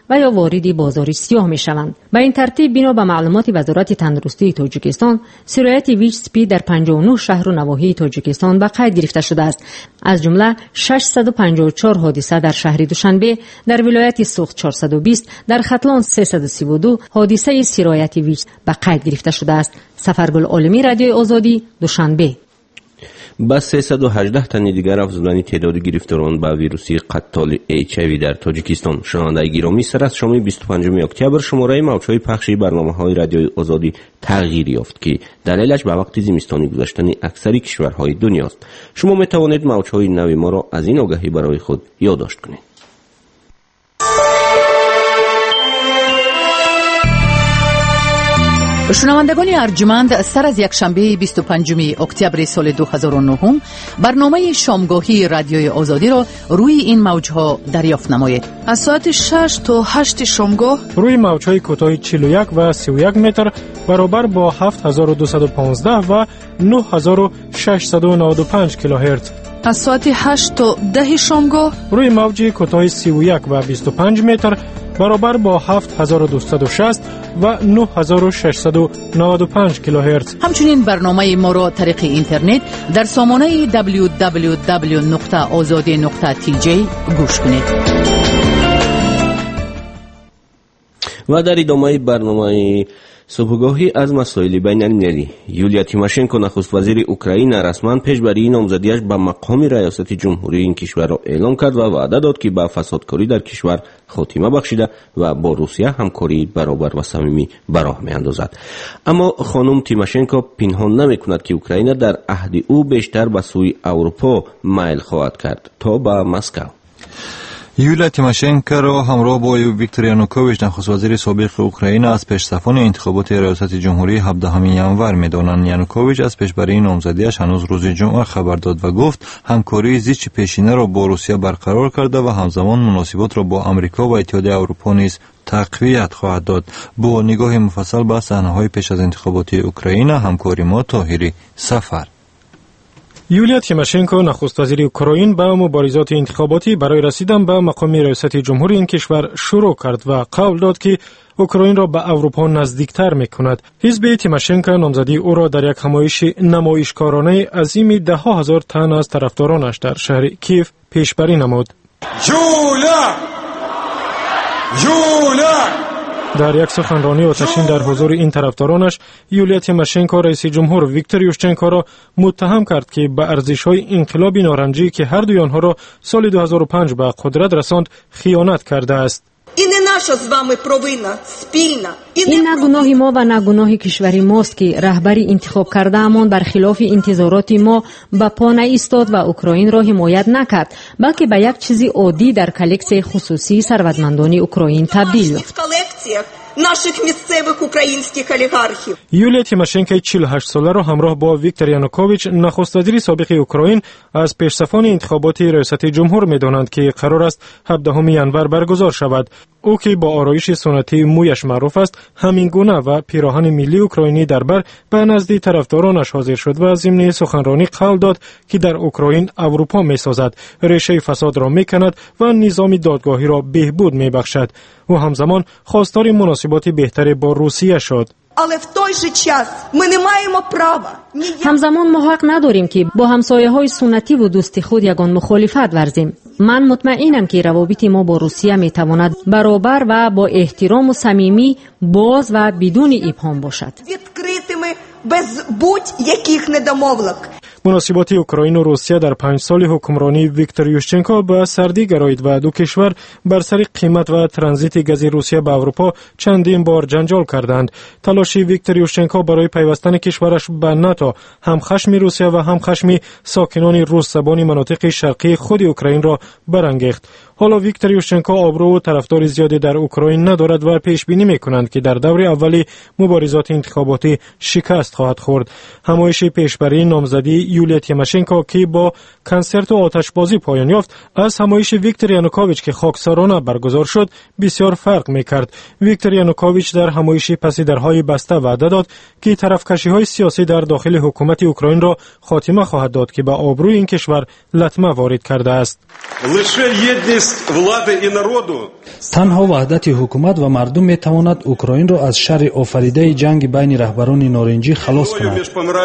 و یا وارد بازار سیاه می شوند. به این ترتیب بنا به معلومات وزارت تندرستی تاجیکستان، سرایت ویچ اسپی در پنجاه و نه شهر و نواحی تاجیکستان به قید گرفته شده است. از جمله ششصد و پنجاه و چهار حادثه در شهر دوشنبه، در ولایت سوخت چهارصد و بیست، در ختلان سیصد و سی و دو حادثه سرایت ویچ به قید گرفته شده است. سفرگل عالمی، رادیوی آزادی، دوشنبه. با سیصد و هجده تن دیگر افزودن تعداد گرفتاران با ویروسی قتال اچ آی وی در تاجیکستان. شنوندگان گرامی، سر از شام بیست و پنجم اکتبر شماره موجهای پخشی برنامه‌های رادیوی آزادی تغییر یافت که دلیلش به وقت زمستانی گذشتن اکثر کشورهای دنیاست. شما می توانید موجهای نو ما را از این آگاهی برای خود یادداشت کنید. شنوندگان ارجمند، سر از یک شنبه بیست و پنجم اکتبر سال دو هزار و نه برنامه شامگاهی رادیوی آزادی را روی این موجها دریافت نمایید. از ساعت شش تا هشت شامگاه روی موجهای کوتاه چهل و یک و سی و یک متر برابر با هفت هزار و دویست و پانزده و نه هزار و ششصد و نود و پنج کیلوهرتز. از ساعت هشت تا ده شامگاه روی موج کوتاه سی و یک و بیست و پنج متر برابر با هفت هزار و دویست و شصت و نه هزار و ششصد و نود و پنج کیلوهرتز. همچنین برنامه ما را طریق اینترنت در سامانه دبلیو دبلیو دبلیو نقطه آزادی نقطه تی جی گوش کنید. و در ادامه برنامه صبحگاهی از مسائل بین المللی، یولیا تیماشنکو نخست وزیر اوکراین رسما پیشبری نامزدیش به مقام ریاست جمهوری این کشور را اعلام کرد و وعده داد که به فسادکاری در کشور خاتمه بخشیده و با روسیه همکاری برابر و صمیمی به راه میاندازد. اما خانم تیماشنکو پنهان نمیکند که اوکراین در عهد او بیشتر به سوی اروپا میل خواهد کرد تا به مسکو. یولیا تیماشنکو را همراه با ویکتور یانوکوویچ نخست وزیر سابق اوکراین از پیشصفان انتخابات ریاست جمهوری هفدهم ژانویه می‌دانند. یانوکوویچ از پیشبری نامزدیش هنوز روز جمعه خبر داد و گفت همکاری زیست پیشینه را با روسیه برقرار کرده و همزمان مناسبات را با آمریکا و اتحادیه اروپا نیز تقویت خواهد داد. با نگاه مفصل به صحنه‌های پیش از انتخابات اوکراین، همکاری ما طاهری سفر. یولیا تیماشنکو نخست وزیر اوکراین با مبارزات انتخاباتی برای رسیدن به مقام ریاست جمهوری این کشور شروع کرد و قول داد که اوکراین را به اروپا نزدیکتر می‌کند. حزب تیماشنکو نامزدی او را در یک همایش نمایشکارانه عظیم ده ها هزار تن از طرفدارانش در شهر کیف پیشبری نمود. یولیا یولیا در یک سخنرانی آتشین در حضور این طرفدارانش، یولیا تیماشنکو رئیس جمهور ویکتور یوشچنکو را متهم کرد که به ارزش‌های انقلاب نارنجی که هر دوی آنها را سال دو هزار و پنج به قدرت رساند خیانت کرده است. این نه گناه ما و نه گناه کشور ماست که رهبری انتخاب کرده امان برخلاف انتظارات ما به پا نایستاد و اوکراین را حمایت نکرد، بلکه به یک چیز عادی در کلکسی خصوصی ثروتمندان اوکراین تبدیل یافت. наших місцевих українських олігархів. یولیا تیماشنکو چهل و هشت ساله را همراه با ویکتور یانوکوویچ نخست وزیر سابق اوکراین از پیشصفان انتخابات ریاست جمهور می‌دانند که قرار است هفدهم ژانویه برگزار شود. او که با آرایش سنتی مویش معروف است، همین گونه و پیراهن ملی اوکراینی در بر به نزد طرفدارانش حاضر شد و ضمن سخنرانی قول داد که در اوکراین اروپا می‌سازد، ریشه فساد را می‌کند و نظام دادگاهی را بهبود می‌بخشد. او همزمان خواستار مناسبات بهتر با روسیه شد. همزمان ما حق نداریم که با همسایه‌های سنتی و دوستی خود یگان مخالفت ورزیم. من مطمئنم که روابط ما با روسیه میتواند برابر و با احترام و صمیمی، باز و بدون ابهام باشد. без будь-яких недомовок. مناسبات اوکراین و روسیه در پنج سال حکمرانی ویکتور یوشچنکو به سردی گرایید و دو کشور بر سر قیمت و ترانزیت گاز روسیه به اروپا چندین بار جنجال کردند. تلاش ویکتور یوشچنکو برای پیوستن کشورش به ناتو هم خشم روسیه و هم خشم ساکنان روس زبان مناطق شرقی خود اوکراین را برانگیخت. حالا ویکتور یوشچنکو آبرو و طرفدار زیادی در اوکراین ندارد و پیش بینی می‌کنند که در دور اولی مبارزات انتخاباتی شکست خواهد خورد. همایش پیشبری نامزدی یولیا تیماشنکو که با کنسرت و آتشبازی پایان یافت، از همایش ویکتور یانوکوویچ که خاکسارانه برگزار شد بسیار فرق می‌کرد. ویکتور یانوکوویچ در همایش پس درهای بسته وعده داد که طرفکشی‌های سیاسی در داخل حکومت اوکراین را خاتمه خواهد داد که به آبروی این کشور لطمه وارد کرده است. единость влады и народу. تنها وحدت حکومت و مردم میتواند اوکراین را از شر آفریده جنگ بین رهبران نارنجی خلاص کند.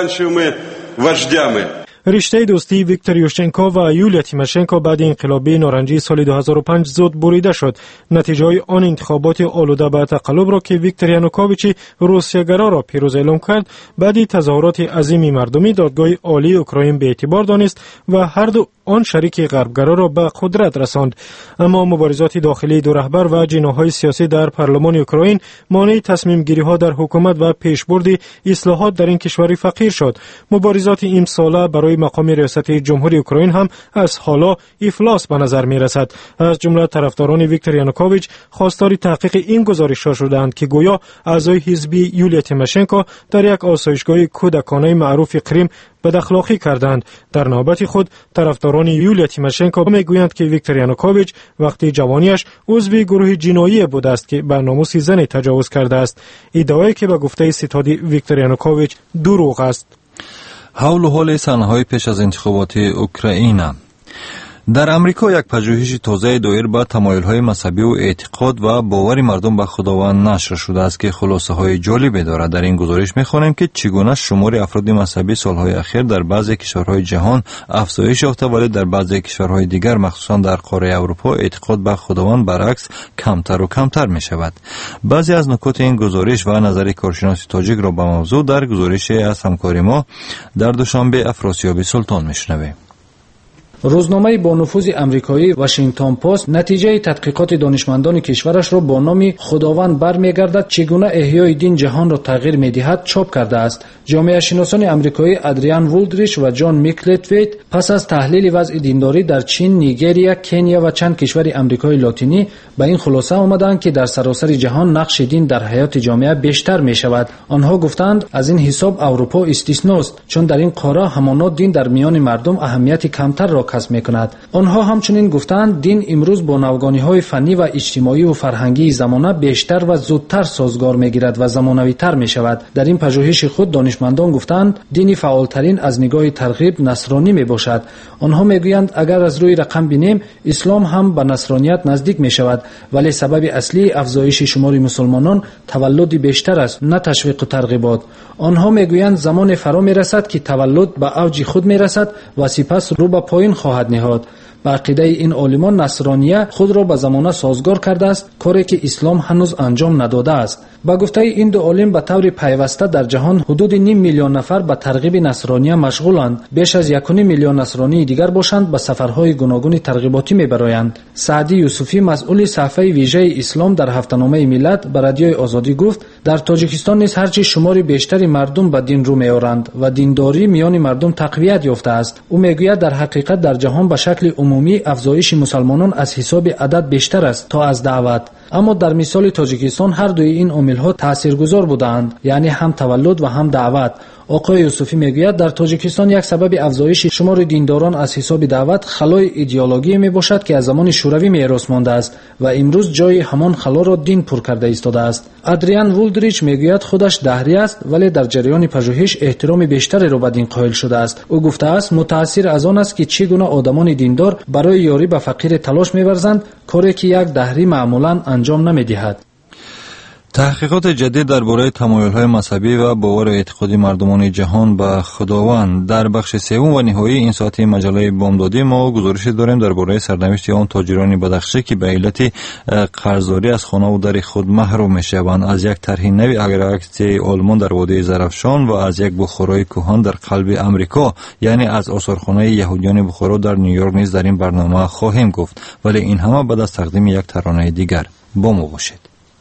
رشته دوستی ویکتور یوشچنکو و یولیا تیماشنکو بعد انقلاب نارنجی سال دو هزار و پنج زود بریده شد. نتیجه آن انتخابات آلوده به تقلب را که ویکتور یانوکوویچ روسیه‌گرا را پیروز اعلام کرد، بعد تظاهرات عظیم مردمی دادگاه عالی اوکراین به اعتبار دانست و هر دو آن شریک غربگرا را به قدرت رساند. اما مبارزات داخلی دو رهبر و جناح‌های سیاسی در پارلمان اوکراین مانع تصمیم گیری ها در حکومت و پیشبرد اصلاحات در این کشور فقیر شد. مبارزات امساله برای مقام ریاست جمهوری اوکراین هم از حالا افلاس به نظر می رسد. از جمله طرفداران ویکتور یانوکوویچ خواستار تحقیق این گزارش‌ها شدند که گویا اعضای حزب یولیا تیماشنکو در یک آسایشگاه کودکانه معروف کریم بداخلاقی کردند. در نوبت خود طرفداران یولیا تیماشنکو میگویند که ویکتور یانوکوویچ وقتی جوانیش عضو گروه جنایی بوده است که به ناموس زن تجاوز کرده است. ادعایی که به گفته ستاد ویکتور یانوکوویچ دروغ است. حول و حال صحنه‌های پیش از انتخابات اوکراین. در امریکا یک پژوهش تازه دایر به تمایل‌های مذهبی و اعتقاد و باور مردم به خداوند نشر شده است که خلاصه‌های جالبی دارد. در این گزارش می‌خوانیم که چگونه شمار افراد مذهبی سال‌های اخیر در بعضی کشورهای جهان افزایش یافته ولی در بعضی کشورهای دیگر مخصوصاً در قاره اروپا اعتقاد به خداوند برعکس کمتر و کمتر می‌شود. بعضی از نکات این گزارش و نظر کارشناس تاجیک را به موضوع در گزارش از همکار ما در دوشنبه افراسیاب سلطان می‌شنویم. روزنامه با نفوذ امریکایی واشنگتن پست نتیجه تحقیقات دانشمندان کشورش را با نام خداوند برمیگردد چگونه احیای دین جهان را تغییر میدهد چاپ کرده است. جامعه شناسان امریکایی ادریان وولدریچ و جان میکلتویت پس از تحلیل وضع دینداری در چین، نیگریا، کنیا و چند کشور امریکای لاتینی به این خلاصه آمدند که در سراسر جهان نقش دین در حیات جامعه بیشتر می شود. آنها گفتند از این حساب اروپا استثناست، چون در این قاره همانا دین در میان مردم اهمیت کمتر را کسب میکند. آنها همچنین گفتند دین امروز با نوگانی‌های فنی و اجتماعی و فرهنگی زمانه بیشتر و زودتر سازگار میگیرد و زمانوی‌تر میشود. در این پژوهش خود دانشمندان گفتند دینی فعالترین از نگاه ترغیب نصرانی میباشد. آنها میگویند اگر از روی رقم بینیم اسلام هم به نصرانیت نزدیک میشود، ولی سبب اصلی افزایش شمار مسلمانان تولد بیشتر است، نه تشویق و ترغیبات. آنها میگویند زمان فرا میرسد که تولد به اوج خود میرسد و سپس رو به پایین خواهد نهاد. به عقیده این عالمان نصرانیه خود را به زمانه سازگار کرده است، کاری که اسلام هنوز انجام نداده است. با گفته این دو عالم به طور پیوسته در جهان حدود نیم میلیون نفر به ترغیب نصرانیه مشغولند. بیش از یک و نیم میلیون نصرانی دیگر باشند به سفرهای گوناگون ترغیباتی میبرایند. سعدی یوسفی مسئول صفحه ویژه اسلام در هفته‌نامه ملت به رادیوی آزادی گفت در تاجیکستان نیز هرچی شمار بیشتری مردم به دین رو میآورند و دینداری میان مردم تقویت یافته است. او میگوید در حقیقت در جهان به شکل عمومی افزایش مسلمانان از حساب عدد بیشتر است تا از دعوت. اما در مثال تاجیکستان هر دوی این عامل‌ها تاثیرگذار بودند، یعنی هم تولد و هم دعوت. آقای یوسفی میگوید در تاجیکستان یک سبب افزایش شمار دینداران از حساب دعوت خلای ایدئولوژی میباشد که از زمان شوروی میراث مانده است و امروز جای همان خلا را دین پر کرده ایستاده است. ادریان وولدریچ میگوید خودش دهری است ولی در جریان پژوهش احترام بیشتری را به دین قائل شده است. او گفته است متأثر از آن است که چگونه آدمان دیندار برای یاری به فقیر تلاش می‌ورزند، کاری که یک دهری معمولاً انجام نمی‌دهد. تحقیقات جدید درباره تمایل‌های مذهبی و باور و اعتقادی مردمان جهان به خداوند در بخش سوم و نهایی این ساعت مجله بامدادی ما گزارش داریم درباره سرنوشت آن تاجران بدخشی که به علت قرضداری از خانه و در خود محروم میشوند، از یک طرح نوی اگرکسی آلمان در وادی زرافشان و از یک بخارای کهن در قلب امریکا، یعنی از آثارخانه یهودیان بخارا در نیویورک نیز در این برنامه خواهیم گفت. ولی این همه بعد از تقدیم یک ترانه دیگر. با ما باشید.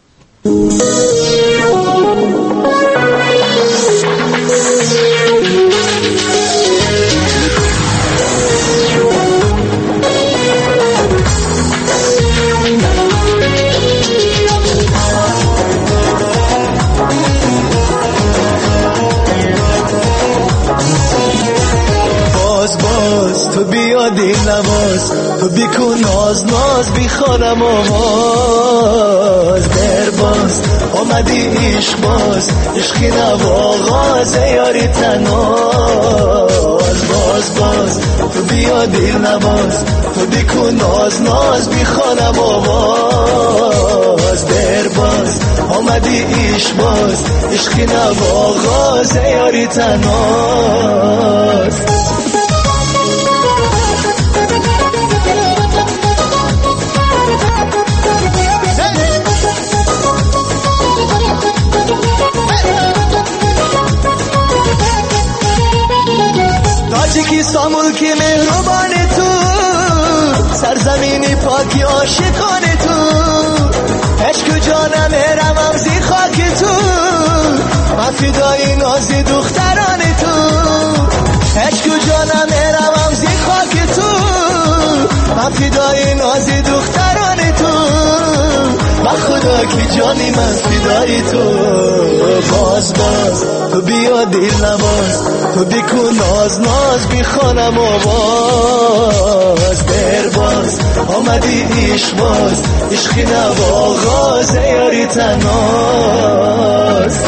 باز باز تو بیادی نواز، تو بیکن ناز ناز بیخوانم آواز. در باز آمدی عشق باز، عشقی نو آغاز یاری تناز. باز باز باز تو بیا دیر نباز تو بکن ناز ناز بیخوانم آواز در باز آمدی ایش باز عشقی نواغاز یاری تناز تاجیکستان ملک مهربان تو سرزمینی پاکی عاشقان تو عشق جانم هرمم زیر خاک تو من فدای نازی دختران تو عشق جانم هرمم زیر خاک تو من فدای نازی دختران تو من خدا کی جانی من فدای تو باز باز تو بیا دیر نباز تو بکن ناز ناز بیخوانم آواز در باز آمدی ایش باز عشقی نواغاز یاری تناز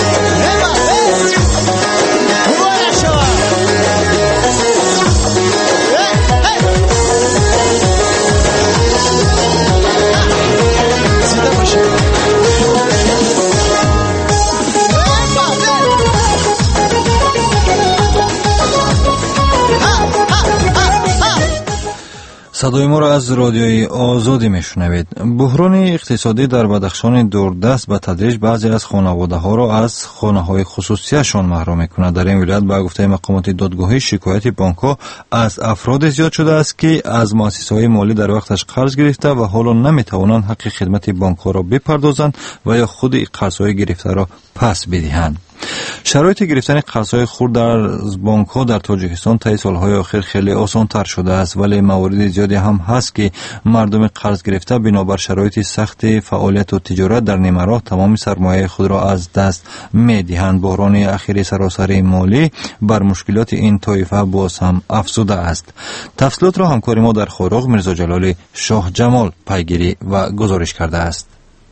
صدای ما را از رادیوی آزادی میشنوید. بحران اقتصادی در بدخشان دوردست به تدریج بعضی از خانواده ها را از خانه های خصوصیشان محروم میکند. در این ولایت به گفته مقامات دادگاهی شکایت بانک ها از افراد زیاد شده است که از مؤسسه های مالی در وقتش قرض گرفته و حالا نمیتوانند حق خدمت بانک ها را بپردازند و یا خود قرض های گرفته را پس بدهند. شرایط گرفتن قرض‌های خرد در بانک‌ها در تاجیکستان طی سال‌های اخیر خیلی آسان‌تر شده است، ولی موارد زیادی هم هست که مردم قرض گرفته بنابر شرایط سخت فعالیت و تجارت در نیمه راه تمام سرمایه خود را از دست می‌دهند. بحران اخیر سراسری مالی بر مشکلات این طایفه باز هم افزوده است. تفصیلات را همکار ما در خوراغ میرزا جلال شاه جمال پیگیری و گزارش کرده است.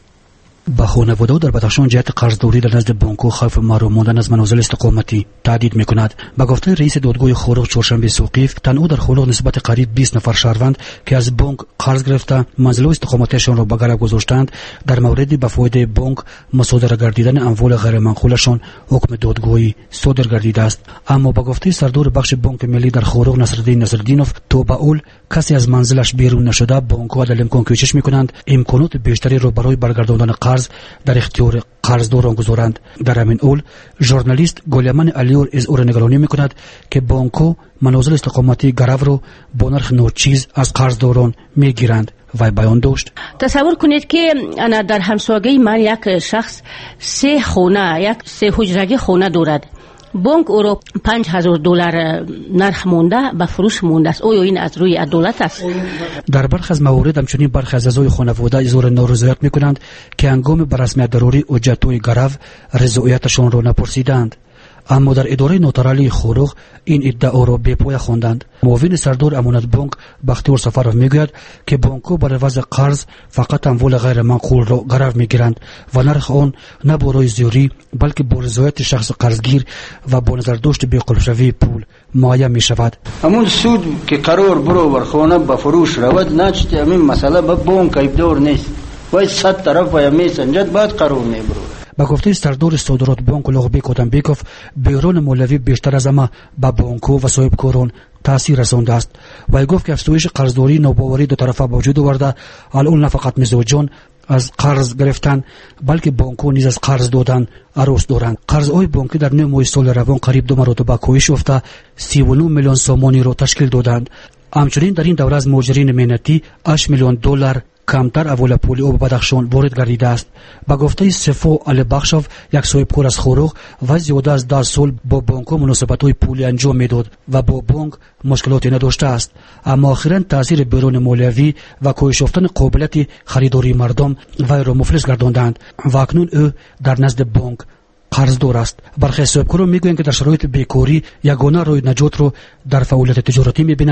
با خانواده در بدخشان جهت قرضداری در نزد بانک‌ها خوف محروم ماندن از منازل استقامتی تهدید می‌کند. با گفته رئیس دادگاه خوراغ چهارشنبه سوقیف، تنها در خوراغ نسبت قریب بیست نفر شهروند که از بانک قرض گرفته منزل استقامتیشان را به گرو گذاشتند در مورد به فایده بانک مصادره گردیدن اموال غیر منقولشان حکم دادگاهی صادر گردیده است. اما با گفته سردار بخش بانک ملی در خوراغ نصرالدین نصرالدینوف، تا به اول کسی از منزلش بیرون نشده، بانک‌ها در امکان کوشش می‌کنند امکانات بیشتری را برای برگرداندن قرض در اختیار قرضداران گذارند. در همین اول ژورنالیست گلیمان علیور از او نگرانی می‌کند که بانک‌ها منازل استقامتی گرو را با نرخ ناچیز از قرضداران می‌گیرند. و بیان داشت: تصور کنید که انا در همسایگی من یک شخص سه خانه یک سه حجرگی خانه دارد. بانک او را پنج هزار دلار نرخ مونده به فروش مونده است. آیا این از روی عدالت است؟ در برخی از موارد همچنین برخی از اعضای خانواده اظهار نارضایت می‌کنند که هنگام به رسمیت ضروری حجت‌های گرو رضایتشان را نپرسیدند. اما در اداره نوترالی خوراغ این ادعا را بی پایه خواندند. معاون سردار امانت بانک بختیار سفرов میگوید که بانک‌ها برای وضع قرض فقط اموال غیر منقول را گرو میگیرند و نرخ آن نه برای زیوری بلکه با رضایت شخص قرضگیر و با نظر داشت بی قلب‌شوی پول معین می شود. همون سود که قرار برو بر خانه به فروش رود نچته همین مسئله به بانک ایبدار نیست. باید صد طرف و می سنجد بعد قرار می برو. با گفته سردار صادرات بانک لاغبیک آدمبیکوف، بحران مولوی بیشتر از همه به بانک‌ها و صاحبکاران تاثیر رسانده است. و گفت که افزایش قرضداری ناباوری دو طرفه به وجود آورده، الان نه فقط مزاجان از قرض گرفتن بلکه بانک‌ها نیز از قرض دادن عروس دارند. قرض‌های بانکی در نیم ماه سال روان قریب دو مرتبه کاهش یافته سی و نه میلیون سامانی را تشکیل دادند. همچنین در این دوره از مهاجرین مهنتی هشت میلیون دلار کمتر اول پولی او به بدخشان وارد گردیده است. با گفته صفو علی بخشوف، یک صاحبکار از خوراغ، و زیاده از ده سال با بانک‌ها مناسبت‌های پولی انجام میداد و با بانک مشکلاتی نداشته است. اما اخیراً تاثیر بحران مالیوی و کاهش یافتن قابلیت خریداری مردم وی را مفلس گرداندند و اکنون او در نزد بانک قرضدار است. برخی صاحبکاران میگویند که در شرایط بیکاری یگانه راه نجات را در فعالیت تجارتی میبینند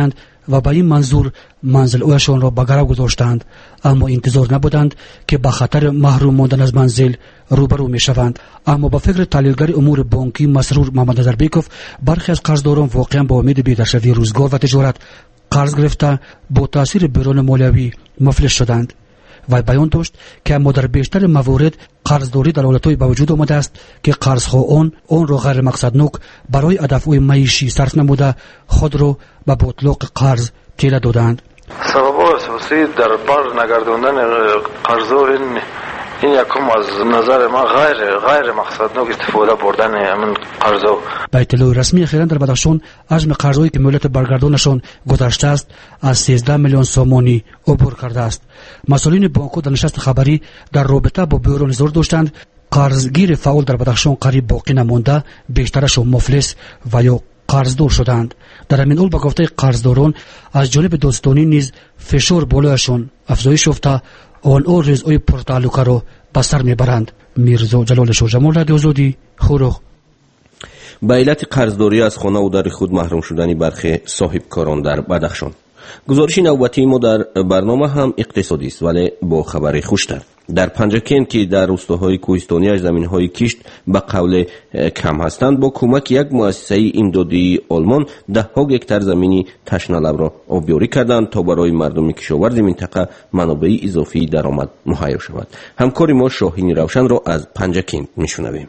و به این منظور منزل‌هایشان را به گرو گذاشتند، اما انتظار نبودند که با خطر محروم ماندن از منزل روبرو میشوند. اما با فکر تحلیلگر امور بانکی مسرور محمد نظربیکوف، برخی از قرضداران واقعا با امید بهداشتی روزگار و تجارت قرض گرفته با تاثیر بحران مالیوی مفلس شدند. و بیان داشت که اما در بیشتر موارد قرضداری در حالت‌های به وجود آمده است که قرضخواهان آن را غیر مقصدناک برای هدف‌های معیشی صرف نموده خود را به باطلاق قرض تیله دادند. سبب اساسی در بر نگرداندن قرضدار این این یکم از نظر ما غیر غیر مقصدناک استفاده بردن همین قرضا. به اطلاع رسمی اخیراً در بدخشان حجم قرضهایی که مهلت برگردانشان گذشته است از سیزده میلیون سومانی عبور کرده است. مسئولین بانک‌ها در نشست خبری در رابطه با بحران اظهار داشتند قرضگیر فعال در بدخشان قریب باقی نمانده، بیشترشان مفلس و یا قرضدار شدند. در همین حال به گفته قرضداران از جانب دادستانی نیز فشار بالایشان افزایش یافته آنها رضای پرتعلقه را به سر میبرند. میرزا جلال شوجمال، رادیو آزادی، خورخ. به علت قرضداری از خانه و در خود محروم شدن برخی صاحبکاران در بدخشان. گزارش نوبتی ما در برنامه هم اقتصادی است ولی با خبر خوشتر. در پنجکین که در روستاهای کوهستانی زمین‌های کشت به قول کم هستند، با کمک یک مؤسسه امدادی آلمان ده ها هکتار زمینی تشنه‌لب را آبیاری کردند تا برای مردم کشاورز منطقه منابع اضافی درآمد مهیا شود. همکار ما شاهین روشن را از پنجکین میشنویم.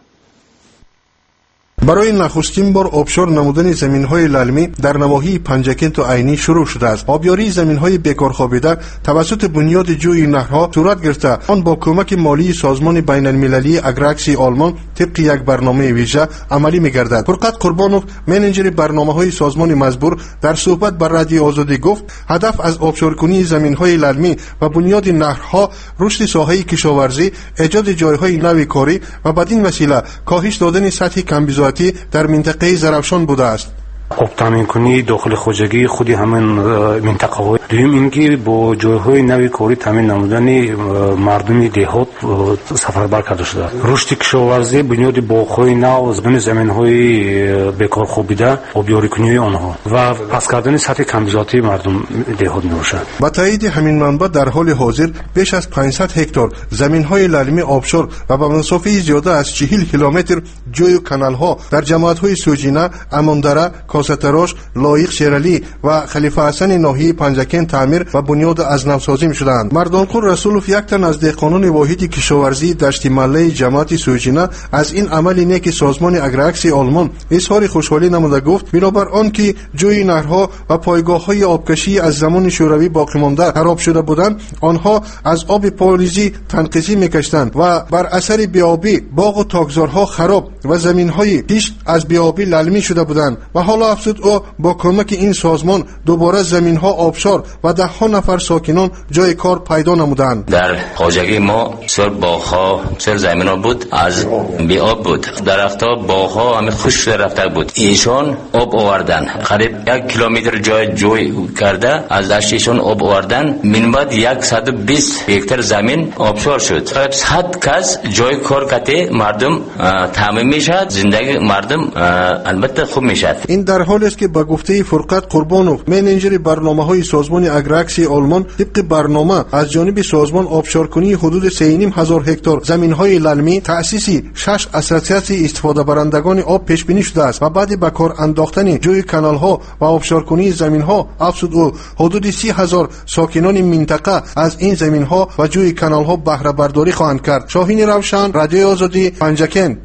برای نخستین بار آبشار نمودن زمین‌های للمی در نواحی پنجکین تا عینی شروع شده است. آبیاری زمین‌های بیکار خوابیده توسط بنیاد جوی نهرها صورت گرفته، آن با کمک مالی سازمان بین‌المللی اگراکسی آلمان طبق یک برنامه ویژه عملی می‌گردد. فرقت قربانوف، منیجر برنامه‌های سازمان مزبور، در صحبت با رادیو آزادی گفت هدف از آبشارکنی زمین‌های للمی و بنیاد نهرها رشد ساحه کشاورزی، ایجاد جای‌های نوی کاری و بدین وسیله کاهش دادن سطح کمبیزایی در منطقه زرافشان بوده است. آب تامین کنی داخل خوجگی خودی همین منطقه های دویم اینکه با جایهای نوی کاری تامین نمودن مردم دهات سفربر کرده شده. رشد کشاورزی بنیاد باغ‌های نو، زمین زمین‌های بیکار خوابیده، آبیاری کنی آنها و پس کردن سطح کمبیزاتی مردم دهات میباشد. با تایید همین منبع در حال حاضر بیش از پانصد هکتار زمین‌های للمی آبشار و با مسافت زیاده از چهل کیلومتر جوی و کانال‌ها در جماعت‌های سوجینه، اماندره، کاستراش، لایق شیرالی و خلیفه حسن ناحیه پنجکین تعمیر و بنیاد از نوسازی می‌شدند. مردانخور رسولوف، یک تن از دهقانان واحد کشاورزی دشت مله جماعت سوجینه، از این عمل نیک سازمان اگراکسی آلمان اظهار خوشحالی نموده گفت بنابر آن که جوی نهرها و پایگاه‌های آبکشی از زمان شوروی باقی مانده خراب شده بودند، آنها از آب پالیزی تنقیزی می‌کشتند و بر اثر بیابی باغ و تاکزارها خراب و زمین‌های کشت از بیابی للمی شده بودند و حالا افزود او با کمک این سازمان دوباره زمین‌ها آبشار و ده ها نفر ساکنان جای کار پیدا نمودند. در خوجگی ما سر باغ‌ها، سر زمین‌ها بود از بی آب بود، درخت‌ها، باغ‌ها همه خشک رفته بود. ایشان آب آوردن، قریب یک کیلومتر جای جوی کرده از دشتشون آب آوردن، من بعد صد و بیست هکتار زمین آبشار شد. قریب صد کس جای کار کرده، مردم تامین میشد، زندگی مردم البته خوب میشد. این در حالی است که به گفته فرقت قربانوف، منیجر برنامه‌های سازمان اگراکسی آلمان، طبق برنامه از جانب سازمان آبشارکنی حدود سه و نیم هزار هکتار زمین‌های للمی تأسیس شش اساسیاسی استفاده برندگان آب پیش بینی شده است و بعد به کار انداختن جوی کانال‌ها و آبشارکنی زمین‌ها افزود او حدود سی هزار ساکنان منطقه از این زمین‌ها و جوی کانال‌ها بهره برداری خواهند کرد. شاهین روشن، رادیو آزادی، پنجکین.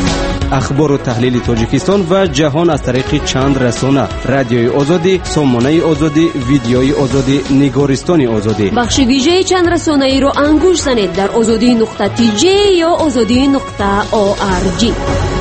اخبار و تحلیل تاجیکستان و جهان از طریق چند رسانه: رادیوی آزادی، سامانه آزادی، ویدیوی آزادی، نگارستان آزادی. بخش ویژه چند رسانه ای رو انگوش زنید در آزادی نقطه تی جی یا آزادی نقطه او آر جی.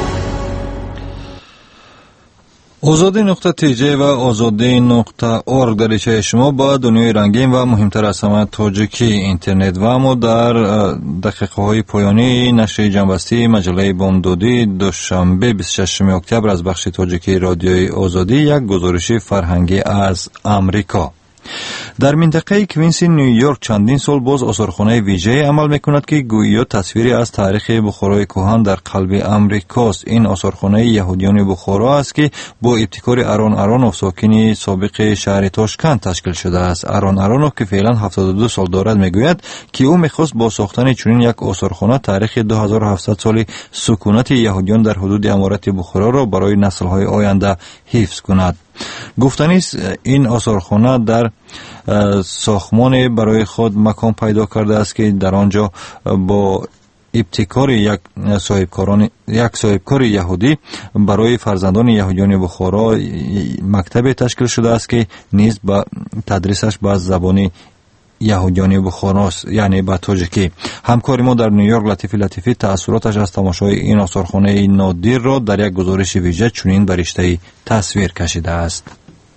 آزادی نقطه تی جی و آزادی نقطه اورگ دریچه شما با دنیای رنگین و مهمتر از همه تاجیکی اینترنت. و اما در دقیقه های پایانی نشر جنبستی مجله بامدادی دوشنبه بیست و ششم اکتبر از بخش تاجیکی رادیوی آزادی یک گزارش فرهنگی از امریکا. در منطقه کوینس نیویورک چندین سال باز آثارخانه ویژه عمل میکند که گویا تصویری از تاریخ بخارای کهن در قلب امریکاست. این آثارخانه یهودیان بخارا است که با ابتکار ارون ارونوف ساکن سابق شهر تاشکند تشکیل شده است. ارون ارونوف که فعلا هفتاد و دو سال دارد میگوید که او میخواست با ساختن چنین یک آثارخانه تاریخ دو هزار و هفتصد سال سکونت یهودیان در حدود امارت بخارا را برای نسل‌های آینده حفظ کند. گفتنی است این آثارخانه در ساختمان برای خود مکان پیدا کرده است که در آنجا با ابتکار یک صاحبکاران یک صاحبکار یهودی برای فرزندان یهودیان بخارا مکتب تشکیل شده است که نیز با تدریسش به زبان یهودیان بخاراست، یعنی به تاجیکی. همکار ما در نیویورک لطیفی لطیفی تأثیراتش از تماشای این آثارخانه نادر را در یک گزارش ویژه چنین به رشته تصویر کشیده است.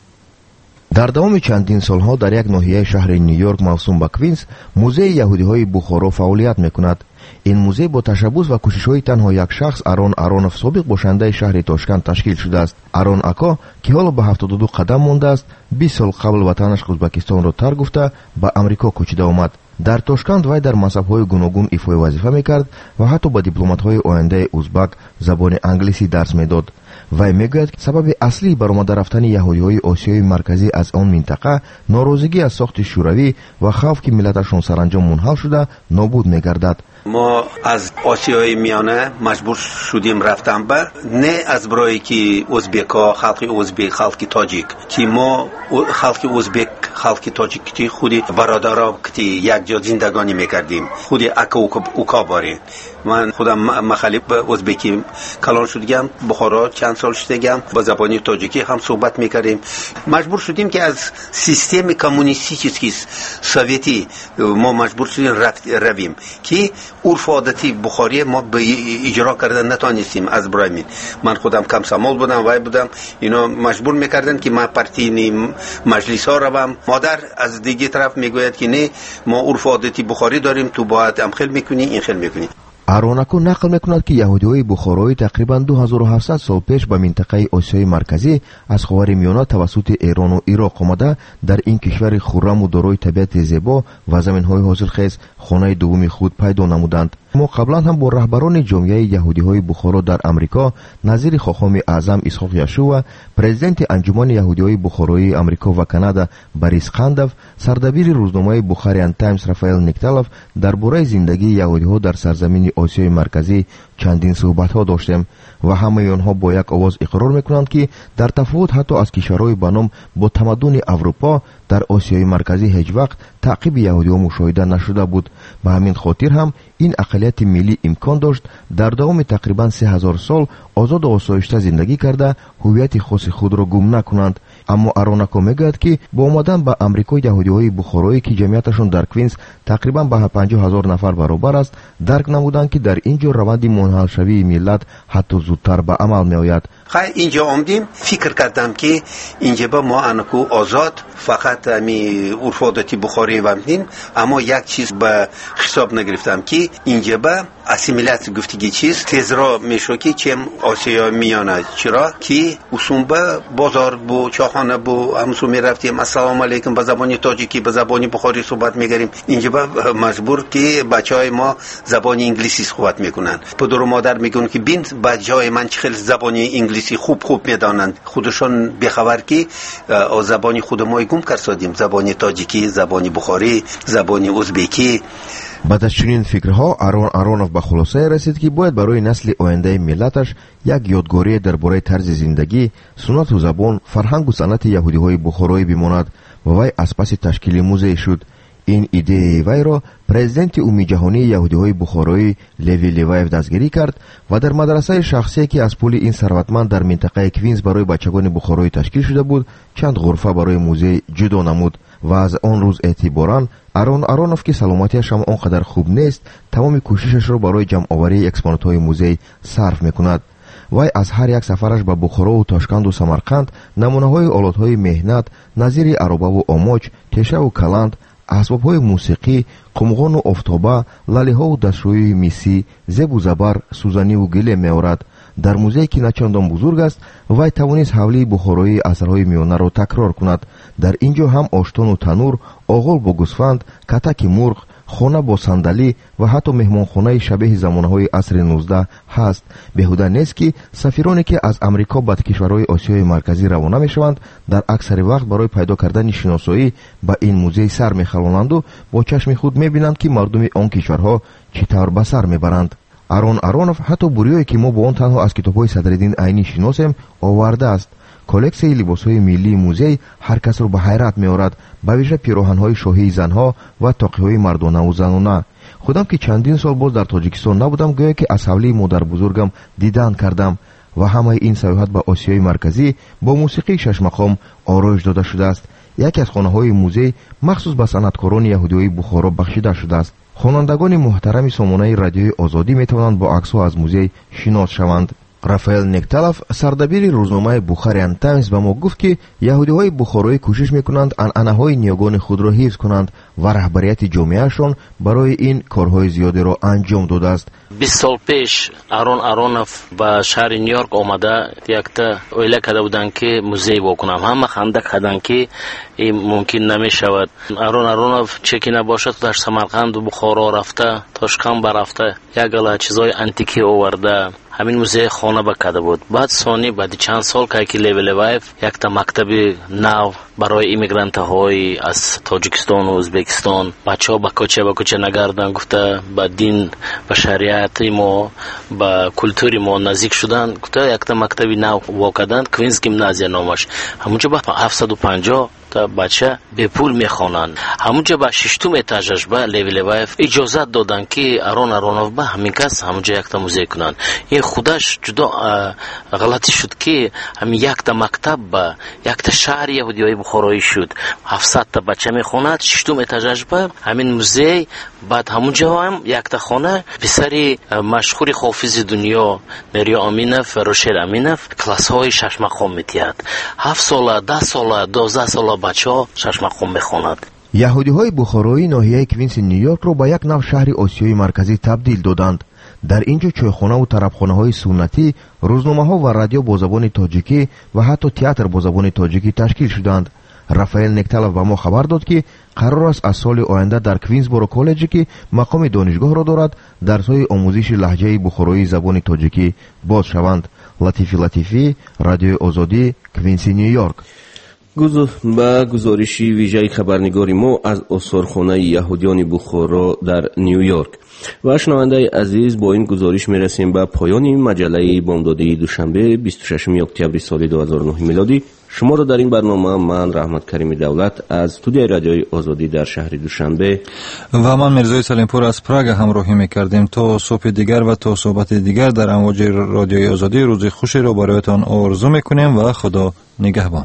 در دوام چندین سالها در یک ناحیه شهر نیویورک موسوم به کوینز موزه یهودی‌های بخارا فعالیت می‌کند. این موزه با تشبث و کوشش‌های تنها یک شخص ارون ارونوف سابق باشنده شهر تاشکند تشکیل شده است. ارون اکا که حالا به هفتاد و دو قدم مانده است، بیست سال قبل وطنش ازبکستان را ترک گفته به امریکا کوچیده آمد. در تاشکند وی در مذهب‌های گوناگون ایفای وظیفه می‌کرد و حتی به دیپلمات‌های آینده ازبک زبان انگلیسی درس می‌داد. وی میگوید سبب اصلی برآمده رفتن یهودی‌های آسیای مرکزی از آن منطقه ناراضگی از ساخت شوروی و خوف که ملتشان سرانجام منحل شده نابود می‌گردد. ما از آسیای میانه مجبور شدیم رفتن به نه از برای که ازبک‌ها خلق ازبک خلق تاجیک که ما خلق ازبک خلق تاجیک که خودی برادرها که یک جا زندگانی میکردیم خودی اکا اوکا باریم. من خودم مخالف به ازبکی کلان شدیم، بخارا چند سال شدیم با زبانی تاجیکی هم صحبت میکردیم. مجبور شدیم که از سیستم کمونیستی سوویتی ما مجبور شدیم رویم که عرف عادتی بخاری ما به اجرا کردن نتونستیم. از برای من خودم کم سمال بودم وای بودم، اینا مجبور میکردن که ما پارتی مجلس ها روم. مادر از دیگه طرف میگوید که نه ما عرف عادتی بخاری داریم، تو باید هم خیل میکنی این خیل میکنی. اروناکو نقل میکند که یهودی‌های بخارایی تقریباً دو هزار و هفتصد سال پیش به منطقه آسیای مرکزی از خاورمیانه توسط ایران و عراق آمده در این کشور خرم و دارای طبیعت زیبا و زمین‌های حاصلخیز خانه دوم خود پیدا نمودند. ما قبلا هم با رهبران جامعه یهودی‌های بخارا در امریکا نظیر خاخام اعظم اسحاق یشوع، پرزیدنت انجمن یهودی‌های بخارایی امریکا و کانادا بریس قندف، سردبیر روزنامه بخاریان تایمز رافائل نیکتالوف درباره زندگی یهودی‌ها در سرزمین آسیای مرکزی چندین صحبت‌ها داشتیم و همه آنها با یک آواز اقرار می‌کنند که در تفاوت حتی از کشورهای بنام با تمدن اروپا در آسیای مرکزی هیچ وقت تعقیب یهودی‌ها مشاهده نشده بود. به همین خاطر هم این اقلیت ملی امکان داشت در دوام تقریباً سه هزار سال آزاد و آسایشته زندگی کرده هویت خاص خود را گم نکنند. اما اروناکو میگوید که با آمدن به امریکا یهودی‌های بخارایی که جمعیتشان در کوینز تقریباً به پنجاه هزار نفر برابر است درک نمودند که در اینجا روند منحل شوی ملت حتی زودتر به عمل میآید. خیلی اینجا آمدیم فکر کردم که اینجا با ما انکو آزاد فقط امی عرف عادتی بخاری و همین، اما یک چیز به حساب نگرفتم که اینجا با اسیمیلات گفتگی چیز تزرا میشه که چم آسیا میانه چرا که اصوم با بازار بو چاخانه بو همسو میرفتیم السلام علیکم به زبانی تاجیکی به زبانی بخاری صحبت میگریم. اینجا با مجبور که بچهای ما زبانی انگلیسی صحبت میکنن. پدر و مادر میگن که بین بچهای من چه زبانی انگلیسی خوب خوب میدانند، خودشون بخبر که زبانی خود ما گم کردیم، زبانی تاجیکی، زبانی بخاری، زبانی ازبکی. بعد از چنین فکرها ارون ارونوف به خلاصه رسید که باید برای نسل آینده ملتش یک یادگاری درباره طرز زندگی، سنت و زبان، فرهنگ و صنعت یهودی‌های بخارایی بماند و وی از پس تشکیل موزه شد. این ایده وی را پرزیدنت عمومی جهانی یهودی‌های بخارایی لوی لیوایف دستگیری کرد و در مدرسه شخصی که از پول این ثروتمند در منطقه کوینز برای بچگان بخارایی تشکیل شده بود چند غرفه برای موزه جدا نمود و از آن روز اعتباراً ارون ارونوف که سلامتیش هم آنقدر خوب نیست تمام کوششش را برای جمع آوری اکسپونات‌های موزه صرف می‌کند. وی از هر یک سفرش به بخارا و تاشکند و سمرقند نمونه‌های آلات‌های مهنت نظیر عربه و آماج، تشه و کلند، اسباب‌های موسیقی، قمغان و آفتابه، لاله ها و دستشوی میسی، زب و زبر، سوزنی و گله می‌آورد. дар музее ки начандон бузург аст вай тавонист ҳавлии бухороии асрҳои миёнаро такрор кунад. дар ин ҷо ҳам оштону танур, оғол бо гӯсфанд, катаки мурғ, хона бо сандалӣ ва ҳатто меҳмонхонаи шабеҳи замонаҳои асри нуздаҳ ҳаст. беҳуда нест ки сафироне ки аз амрико ба кишварҳои осиёи марказӣ равона мешаванд дар аксари вақт барои пайдо кардани шиносоӣ ба ин музей сар мехалонанду бо чашми худ мебинанд ки мардуми он кишварҳо чӣ тавр ба сар мебаранд. арон аронов ҳатто бурёе ки мо бо он танҳо аз китобҳои Садриддин Айнӣ шиносем овардааст. коллексияи либосҳои миллии музей ҳар касро ба ҳайрат меорад, ба виже пироҳанҳои шоҳии занҳо ва тоқиҳои мардонаву занона. худам ки чандин сол боз дар тоҷикистон набудам, гӯё ки аз ҳавлии модарбузургам дидан кардам ва ҳамаи ин саёҳат ба осиёи марказӣ бо мусиқии шашмақом ороиш дода шудааст. яке аз хонаҳои музей махсус ба санъаткорони яҳудиёи Бухоро бахшида шудааст. хонандагони муҳтарами сомонаи радиои озодӣ метавонанд бо аксҳо аз музей шинос шаванд. рафаэл некталов, сардабири рӯзномаи Бухариан Таймс, ба мо гуфт ки яҳудиҳои бухороӣ кӯшиш мекунанд анъанаҳои ниёгони худро ҳифз кунанд ва раҳбарияти ҷомеаашон барои ин корҳои зиёдеро анҷом додааст. бист сол пеш арон аронов ба шаҳри нью-йорк омада якта оила карда буданд ки музей бокунам. ҳама ханда карданд ки ин мумкин намешавад. арон аронов че ки набошад дар Самарқанду Бухоро рафта, Тошканба рафта, як гала чизои антикӣ оварда ҳамин музей хона ба карда буд. баъд сони баъди чанд сол ки Леви Леваев якта мактаби нав барои иммигрантҳои аз Тоҷикистону Узбекистон бачаҳо ба кӯча ба кӯча нагардан, гуфта ба дин ба шариати мо ба культури мо наздик шудан, гуфта якта мактаби нав во карданд, Квинс гимназия номаш. ҳамунҷо ба ҳафтсаду панҷоҳ та бача бепул мехонанд. ҳамунҷо ба шештум этажаш ба Леви Леваев иҷозат доданд ки Арон Аронов ба ҳамин кас ҳамунҷо якта музей кунанд. ин худаш ҷудо ғалатӣ шуд ки ҳамин якта мактаб ба якта шаҳри яҳудиёи бухороӣ шуд. ҳафтсадта бача мехонад, шештум этажаш ба ҳамин музей. баъд ҳамунҷо ҳам якта хона писари машҳури хофизи дунё Мериё Аминов, Рошер Аминов классҳои шашмақом метиҳад. ҳафт сола, даҳ сола, доздаҳ сола бачаҳо шашмақом мехонад. яҳудиҳои бухороӣ ноҳияи Квинси Нью-Йоркро ба як нав шаҳри осиёи марказӣ табдил доданд. дар ин ҷо чойхонаву тарабхонаҳои суннатӣ, рӯзномаҳо ва радио бо забони тоҷикӣ ва ҳатто театр бо забони тоҷикӣ ташкил шуданд. рафаэл некталов ба мо хабар дод ки қарор аст аз соли оянда дар Квинсборо коллеҷе ки мақоми донишгоҳро дорад, дарсҳои омӯзиши лаҳҷаи бухороии забони тоҷикӣ боз шаванд. латифи латифӣ, радиои озодӣ, Квинси, Нью-Йорк. ба гузориши вижаи хабарнигори мо аз осорхонаи яҳудиёни Бухоро дар Нью-Йорк. ва шунавандаи азиз, бо ин гузориш мерасем ба поёни маҷаллаи бомдодии душанбе бисту шашуми октябри соли ду ҳазору нӯҳ милодӣ. шуморо дар ин барнома ман Раҳматкарими Давлат аз студияи радиои Озодӣ дар шаҳри Душанбе ва ман Мирзои Салимпур аз Прага ҳамроҳӣ мекардем. то субҳи дигар ва то суҳбати дигар дар амвоҷи радиои Озодӣ рӯзи хушеро бароятон орзу мекунем ва худо нигаҳбон.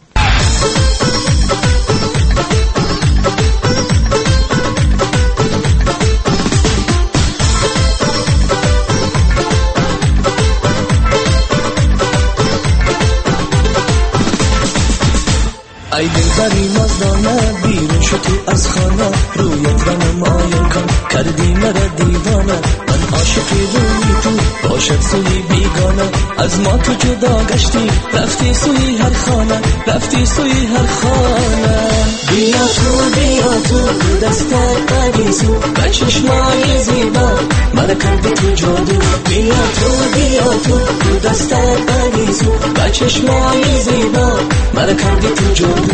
ای دلبری مزدانه بیرون شو تو از خانه رویت را نمایان کن کردی مرا دیوانه من عاشقی روی تو باشد سوی بیگانه از ما تو جدا گشتی رفتی سوی هر خانه رفتی سوی هر خانه بیا تو بیا تو دستت قدیسو به چشمای زیبا مرا کردی تو جادو بیا تو بیا تو دستت قدیسو به چشمای زیبا مرا کردی تو جادو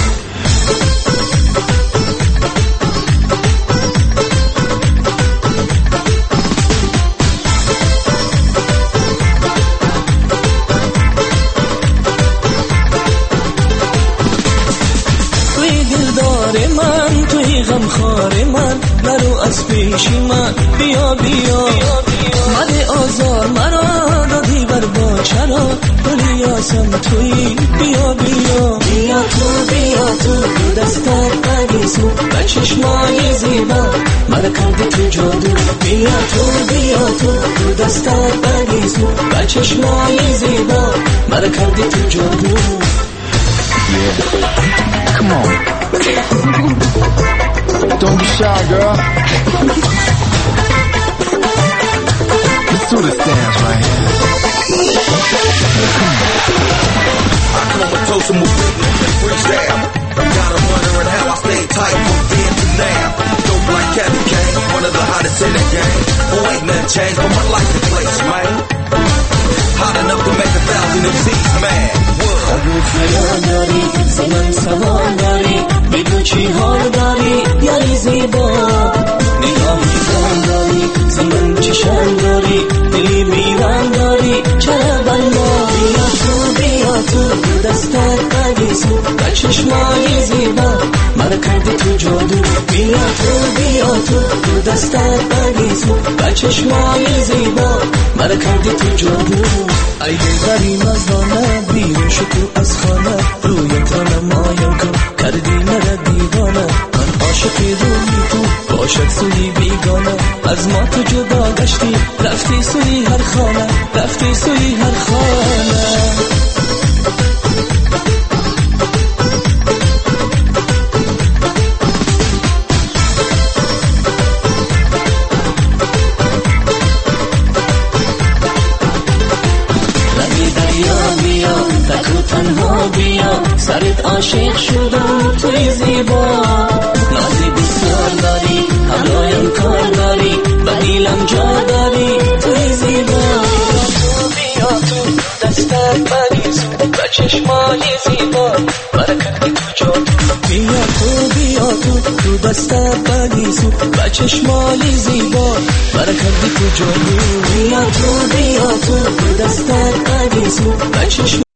غمخوار من نرو از پیش من بیا بیا مده آزار مرا دادی بر با چرا دلیاسم توی بیا بیا بیا تو بیا تو دو دستت قدیسو به چشمای زیبا مرا کردی تو جادو بیا تو بیا تو دو دستت قدیسو به چشمای زیبا مرا کردی تو جادو. Come on. Don't be shy, girl. Let's do this dance right here. I come with toast and move and freestyle. Got 'em wondering how I stay tight from then to now. Dope like Kevin Kane, one of the hottest in the game. Who ain't nothing changed but my license plates, man. Hot enough to make a thousand M Cs mad. Abu khayal dari, zaman sawal dari, bidu chi hal dari, yari ziba. Nigahi zan dari, zaman chishan dari, dili biran dari, chara balla. Biya tu, biya tu, dastar bagisu, kachishmai ziba. Mara kardi tu jodu. Biya tu, biya tu, dastar bagisu, kachishmai ziba. Mara kardi tu jodu. ای دلبری مزدانه بیرون شو تو از خانه رویت را نمایم کن کردی مرا دیوانه من عاشق روی تو باشد سوی بیگانه از ما تو جدا گشتی رفتی سوی هر خانه رفتی سوی هر خانه سرت عاشق شدم توی زیبا نازی بسیار داری همرایم کار داری و دیلم جا داری توی زیبا بیا تو بیا تو دستت بریزو و چشمای زیبا برکردی تو جا تو بیا تو بیا تو تو دستت بریزو و چشمای زیبا برکردی تو جا تو بیا تو بیا تو دستت بریزو و چشمای